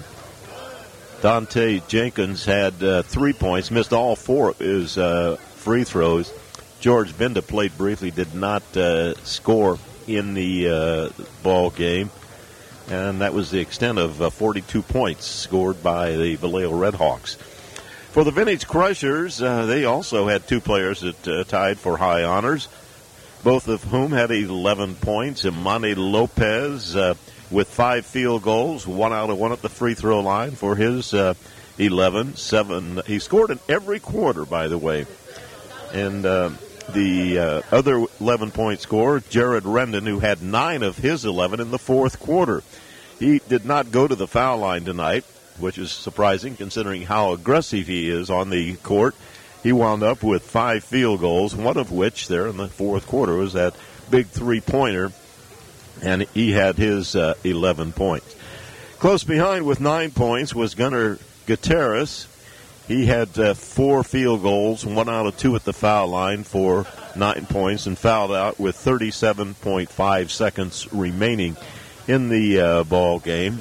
Dante Jenkins had uh, three points, missed all four of his uh, free throws. George Binda played briefly, did not uh, score in the uh, ball game. And that was the extent of uh, forty-two points scored by the Vallejo Redhawks. For the Vintage Crushers, uh, they also had two players that uh, tied for high honors, both of whom had eleven points. Imani Lopez uh, with five field goals, one out of one at the free throw line for his uh, eleven. Seven. He scored in every quarter, by the way. And uh, the uh, other eleven-point scorer, Jared Rendon, who had nine of his eleven in the fourth quarter. He did not go to the foul line tonight, which is surprising considering how aggressive he is on the court. He wound up with five field goals, one of which there in the fourth quarter was that big three-pointer, and he had his uh, eleven points. Close behind with nine points was Gunnar Gutierrez. He had uh, four field goals, one out of two at the foul line for nine points, and fouled out with thirty-seven point five seconds remaining in the uh, ball game.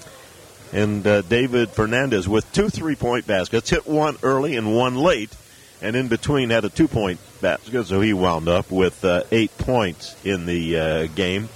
And uh, David Fernandez with two three-point baskets, hit one early and one late, and in between had a two-point basket, so he wound up with uh, eight points in the uh, game.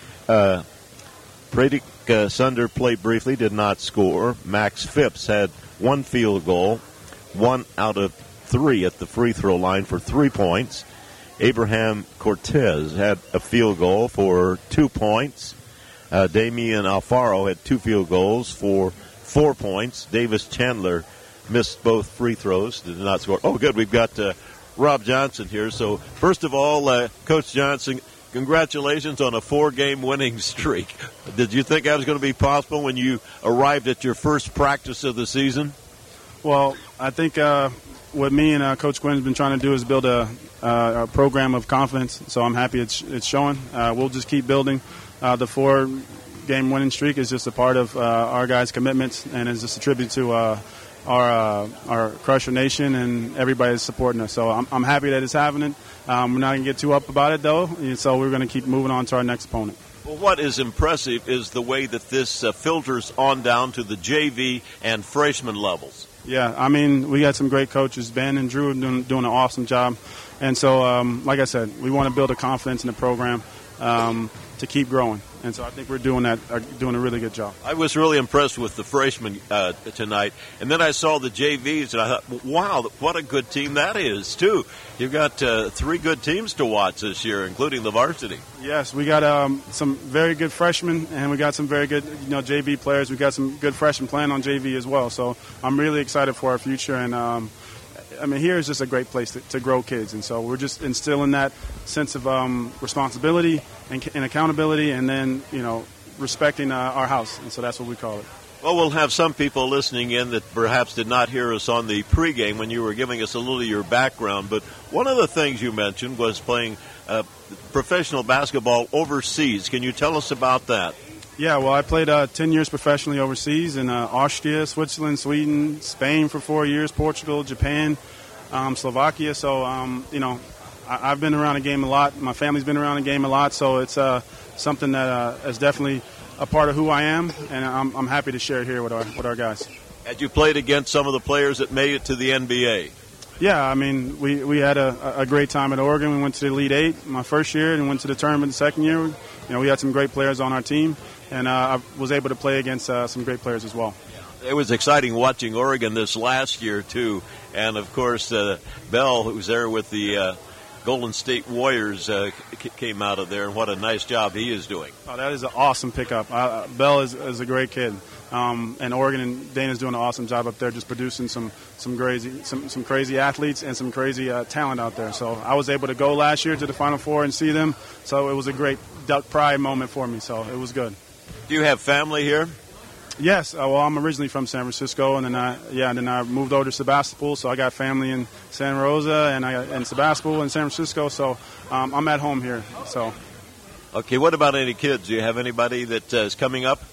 Uh, Predic uh, Sunder played briefly, did not score. Max Phipps had one field goal, one out of three at the free throw line for three points. Abraham Cortez had a field goal for two points. Uh, Damian Alfaro had two field goals for four points. Davis Chandler missed both free throws, did not score. Oh, good, we've got uh, Rob Johnson here. So, first of all, uh, Coach Johnson, congratulations on a four-game winning streak. Did you think that was going to be possible when you arrived at your first practice of the season? Well, I think uh, what me and uh, Coach Quinn have been trying to do is build a, uh, a program of confidence, so I'm happy it's, it's showing. Uh, we'll just keep building. Uh, the four-game winning streak is just a part of uh, our guys' commitments and is just a tribute to uh, our uh, our Crusher Nation and everybody that's supporting us. So I'm, I'm happy that it's happening. Um, we're not going to get too up about it, though, and so we're going to keep moving on to our next opponent. Well, what is impressive is the way that this uh, filters on down to the J V and freshman levels. Yeah, I mean, we got some great coaches. Ben and Drew are doing, doing an awesome job. And so, um, like I said, we want to build a confidence in the program um, to keep growing. And so I think we're doing that, are doing a really good job. I was really impressed with the freshmen uh, tonight. And then I saw the J Vs, and I thought, wow, what a good team that is, too. You've got uh, three good teams to watch this year, including the varsity. Yes, we got um, some very good freshmen, and we got some very good, you know, J V players. We got some good freshmen playing on J V as well. So I'm really excited for our future. And, um, I mean, here is just a great place to, to grow kids. And so we're just instilling that sense of um, responsibility and, and accountability, and then, you know, respecting uh, our house. And so that's what we call it. Well, we'll have some people listening in that perhaps did not hear us on the pregame when you were giving us a little of your background. But one of the things you mentioned was playing uh, professional basketball overseas. Can you tell us about that? Yeah, well, I played uh, ten years professionally overseas in uh, Austria, Switzerland, Sweden, Spain for four years, Portugal, Japan, um, Slovakia. So, um, you know, I- I've been around the game a lot. My family's been around the game a lot. So it's uh, something that uh, is definitely a part of who I am, and I'm, I'm happy to share it here with our with our guys. Had you played against some of the players that made it to the N B A? Yeah, I mean, we, we had a, a great time at Oregon. We went to the Elite Eight my first year and went to the tournament the second year. You know, we had some great players on our team, and uh, I was able to play against uh, some great players as well. It was exciting watching Oregon this last year, too. And, of course, uh, Bell, who was there with the uh, Golden State Warriors, uh, c- came out of there, and what a nice job he is doing. Oh, that is an awesome pickup. Uh, Bell is, is a great kid. Um, and Oregon and Dana's doing an awesome job up there, just producing some some crazy some, some crazy athletes and some crazy uh, talent out there. So I was able to go last year to the Final Four and see them. So it was a great Duck pride moment for me. So it was good. Do you have family here? Yes. Uh, well, I'm originally from San Francisco, and then I yeah, and then I moved over to Sebastopol. So I got family in Santa Rosa and I in Sebastopol and San Francisco. So um, I'm at home here. So. Okay. What about any kids? Do you have anybody that uh, is coming up?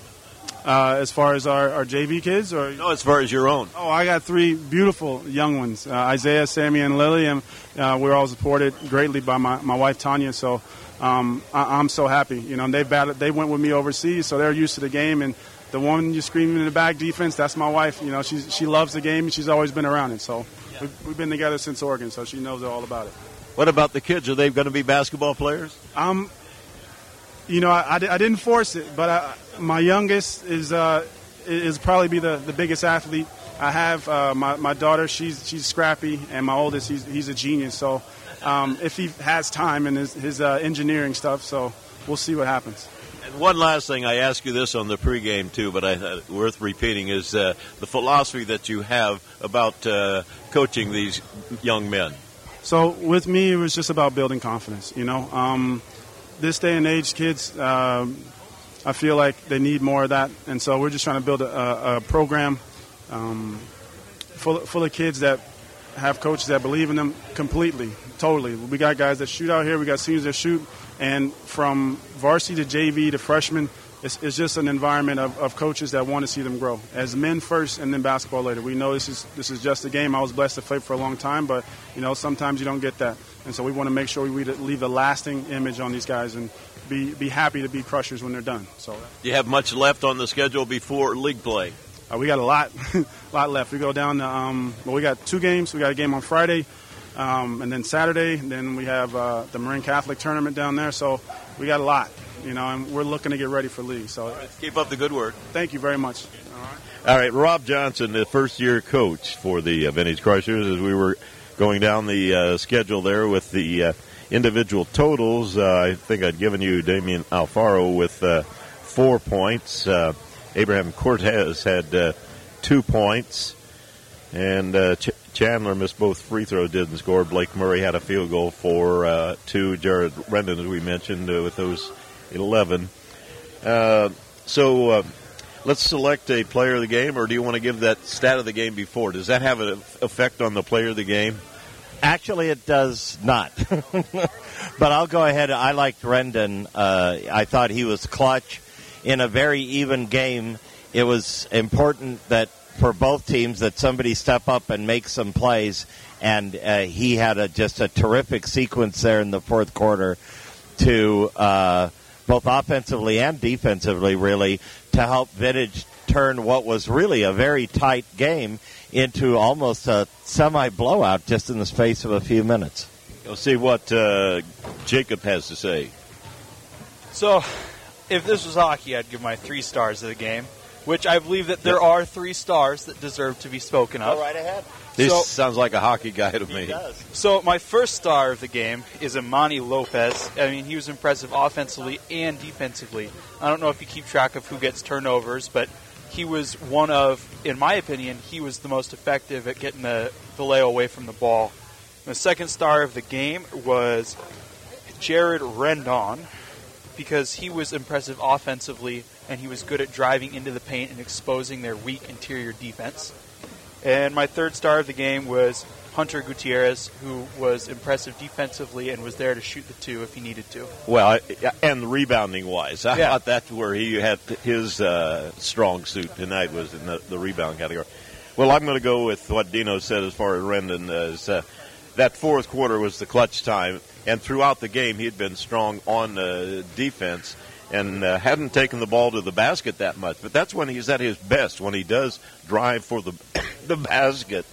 Uh, as far as our, our J V kids? Or No, as far as your own. Oh, I got three beautiful young ones, uh, Isaiah, Sammy, and Lily, and uh, we're all supported greatly by my, my wife, Tanya, so um, I, I'm so happy. You know, they battled, they went with me overseas, so they're used to the game, and the one you're screaming in the back defense, that's my wife. You know, she's, she loves the game, and she's always been around it, so yeah. we've, we've been together since Oregon, so she knows all about it. What about the kids? Are they going to be basketball players? Um, you know, I, I, I didn't force it, but I, my youngest is uh, is probably be the, the biggest athlete I have. Uh, my my daughter, she's she's scrappy, and my oldest, he's he's a genius. So um, if he has time and his his uh, engineering stuff, so we'll see what happens. And one last thing, I asked you this on the pregame too, but I thought it worth repeating is uh, the philosophy that you have about uh, coaching these young men. So with me, it was just about building confidence. You know, um, this day and age, kids, um, I feel like they need more of that, and so we're just trying to build a, a, a program um, full full of kids that have coaches that believe in them completely, totally. We got guys that shoot out here. We got seniors that shoot, and from varsity to J V to freshman, it's, it's just an environment of, of coaches that want to see them grow. As men first, and then basketball later. We know this is this is just a game. I was blessed to play for a long time, but you know sometimes you don't get that, and so we want to make sure we leave a lasting image on these guys and be be happy to be crushers when they're done. So, do you have much left on the schedule before league play? Uh, we got a lot, lot left. We go down to um, well, we got two games. We got a game on Friday, um, and then Saturday. And then we have uh, the Marin Catholic tournament down there. So we got a lot, you know, and we're looking to get ready for league. So right, keep up the good work. Thank you very much. All right, All right Rob Johnson, the first-year coach for the uh, Vintage Crushers, as we were going down the uh, schedule there with the uh, individual totals. Uh, I think I'd given you Damian Alfaro with uh, four points. Uh, Abraham Cortez had uh, two points, and uh, Ch- Chandler missed both free throws, didn't score. Blake Murray had a field goal for uh, two. Jared Rendon, as we mentioned, uh, with those eleven. Uh, so uh, let's select a player of the game, or do you want to give that stat of the game before? Does that have an effect on the player of the game? Actually, it does not. But I'll go ahead. I liked Rendon. Uh, I thought he was clutch. In a very even game, it was important that for both teams that somebody step up and make some plays, and uh, he had a, just a terrific sequence there in the fourth quarter to uh, both offensively and defensively, really, to help Vintage turn what was really a very tight game into almost a semi-blowout just in the space of a few minutes. We'll see what uh, Jacob has to say. So, if this was hockey, I'd give my three stars of the game, which I believe that there are three stars that deserve to be spoken of. Go right ahead. This so, sounds like a hockey guy to me. He does. So my first star of the game is Imani Lopez. I mean, he was impressive offensively and defensively. I don't know if you keep track of who gets turnovers, but he was one of, in my opinion, he was the most effective at getting the, the lay away from the ball. The second star of the game was Jared Rendon, because he was impressive offensively and he was good at driving into the paint and exposing their weak interior defense. And my third star of the game was Hunter Gutierrez, who was impressive defensively and was there to shoot the two if he needed to. Well, and rebounding-wise, I yeah. thought that's where he had his uh, strong suit tonight was in the, the rebound category. Well, I'm going to go with what Dino said as far as Rendon. As, uh, that fourth quarter was the clutch time, and throughout the game he had been strong on uh, defense and uh, hadn't taken the ball to the basket that much. But that's when he's at his best, when he does drive for the the basket.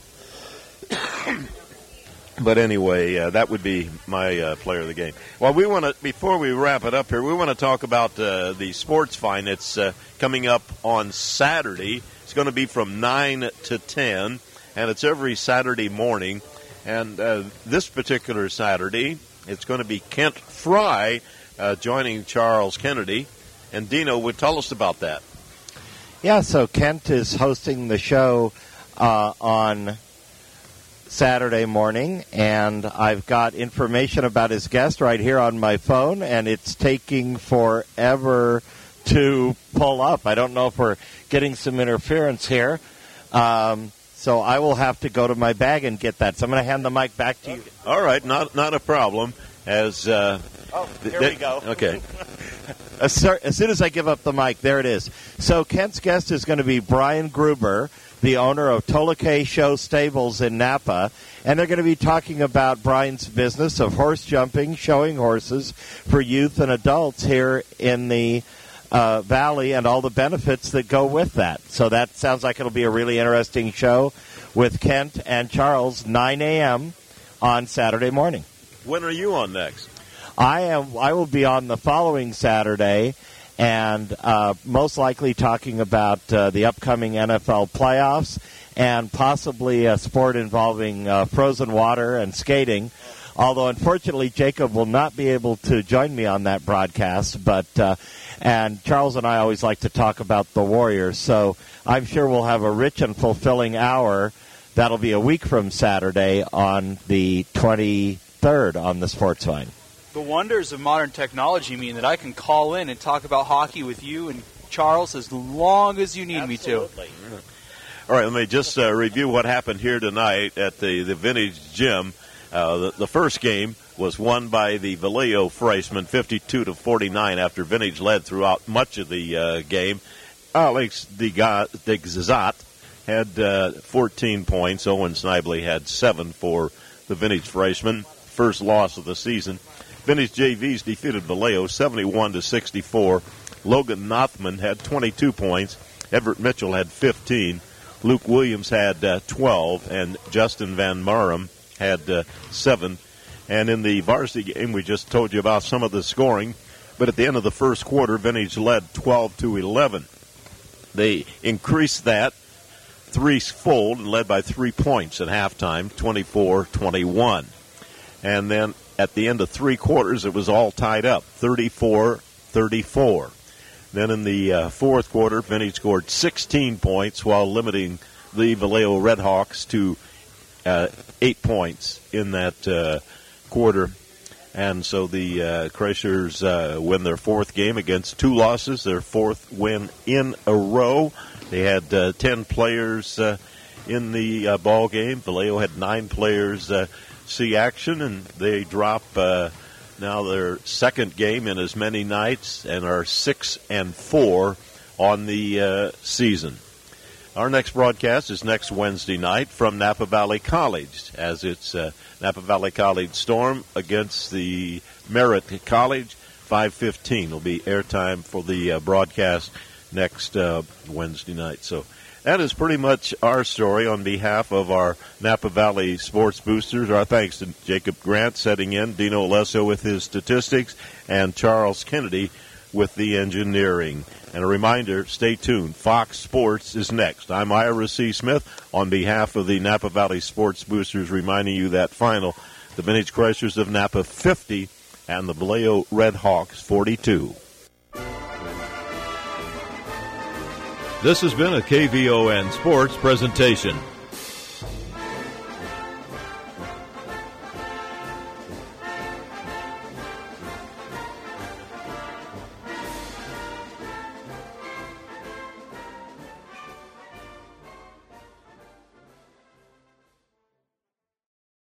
But anyway, uh, that would be my uh, player of the game. Well, we want to, before we wrap it up here, we want to talk about uh, the sports fine. It's uh, coming up on Saturday. It's going to be from nine to ten, and it's every Saturday morning. And uh, this particular Saturday, it's going to be Kent Fry uh, joining Charles Kennedy. And Dino would tell us about that. Yeah, so Kent is hosting the show uh, on Saturday morning, and I've got information about his guest right here on my phone, and it's taking forever to pull up. I don't know if we're getting some interference here. Um So I will have to go to my bag and get that. So I'm going to hand the mic back to you. All right, not not a problem. As uh, oh, here th- we go. Okay. as, as soon as I give up the mic, there it is. So Kent's guest is going to be Brian Gruber, the owner of Toloke Show Stables in Napa, and they're going to be talking about Brian's business of horse jumping, showing horses for youth and adults here in the Uh, Valley and all the benefits that go with that. So that sounds like it'll be a really interesting show with Kent and Charles, nine a.m. on Saturday morning. When are you on next? I am. I will be on the following Saturday, and uh, most likely talking about uh, the upcoming N F L playoffs and possibly a sport involving uh, frozen water and skating. Although, unfortunately, Jacob will not be able to join me on that broadcast, but uh, and Charles and I always like to talk about the Warriors, so I'm sure we'll have a rich and fulfilling hour that'll be a week from Saturday on the twenty-third on the Sportsvine. The wonders of modern technology mean that I can call in and talk about hockey with you and Charles as long as you need Absolutely. me to. All right, let me just uh, review what happened here tonight at the, the Vintage Gym. Uh, the, the first game was won by the Vallejo Freshmen, fifty-two to forty-nine, after Vintage led throughout much of the uh, game. Alex Digzat had uh, fourteen points. Owen Snively had seven for the Vintage Freshmen. First loss of the season. Vintage J Vs defeated Vallejo seventy-one to sixty-four. Logan Nothman had twenty-two points. Everett Mitchell had fifteen. Luke Williams had uh, twelve, and Justin Van Marum had uh, seven. And in the varsity game, we just told you about some of the scoring. But at the end of the first quarter, Vintage led twelve to eleven. They increased that threefold and led by three points at halftime, twenty-four twenty-one. And then at the end of three quarters, it was all tied up, thirty-four thirty-four. Then in the uh, fourth quarter, Vintage scored sixteen points while limiting the Vallejo Redhawks to uh, eight points in that uh, quarter. And so the uh, Crushers uh, win their fourth game against two losses, their fourth win in a row. They had uh, ten players uh, in the uh, ball game. Vallejo had nine players uh, see action, and they drop uh, now their second game in as many nights and are six and four on the uh, season. Our next broadcast is next Wednesday night from Napa Valley College, as it's uh, Napa Valley College Storm against the Merritt College. five fifteen will be airtime for the uh, broadcast next uh, Wednesday night. So that is pretty much our story on behalf of our Napa Valley Sports Boosters. Our thanks to Jacob Grant setting in, Dino Alesso with his statistics, and Charles Kennedy with the engineering. And a reminder, stay tuned. Fox Sports is next. I'm Ira C. Smith on behalf of the Napa Valley Sports Boosters, reminding you that final, the Vintage Crushers of Napa fifty and the Vallejo Redhawks forty-two. This has been a K V O N Sports presentation.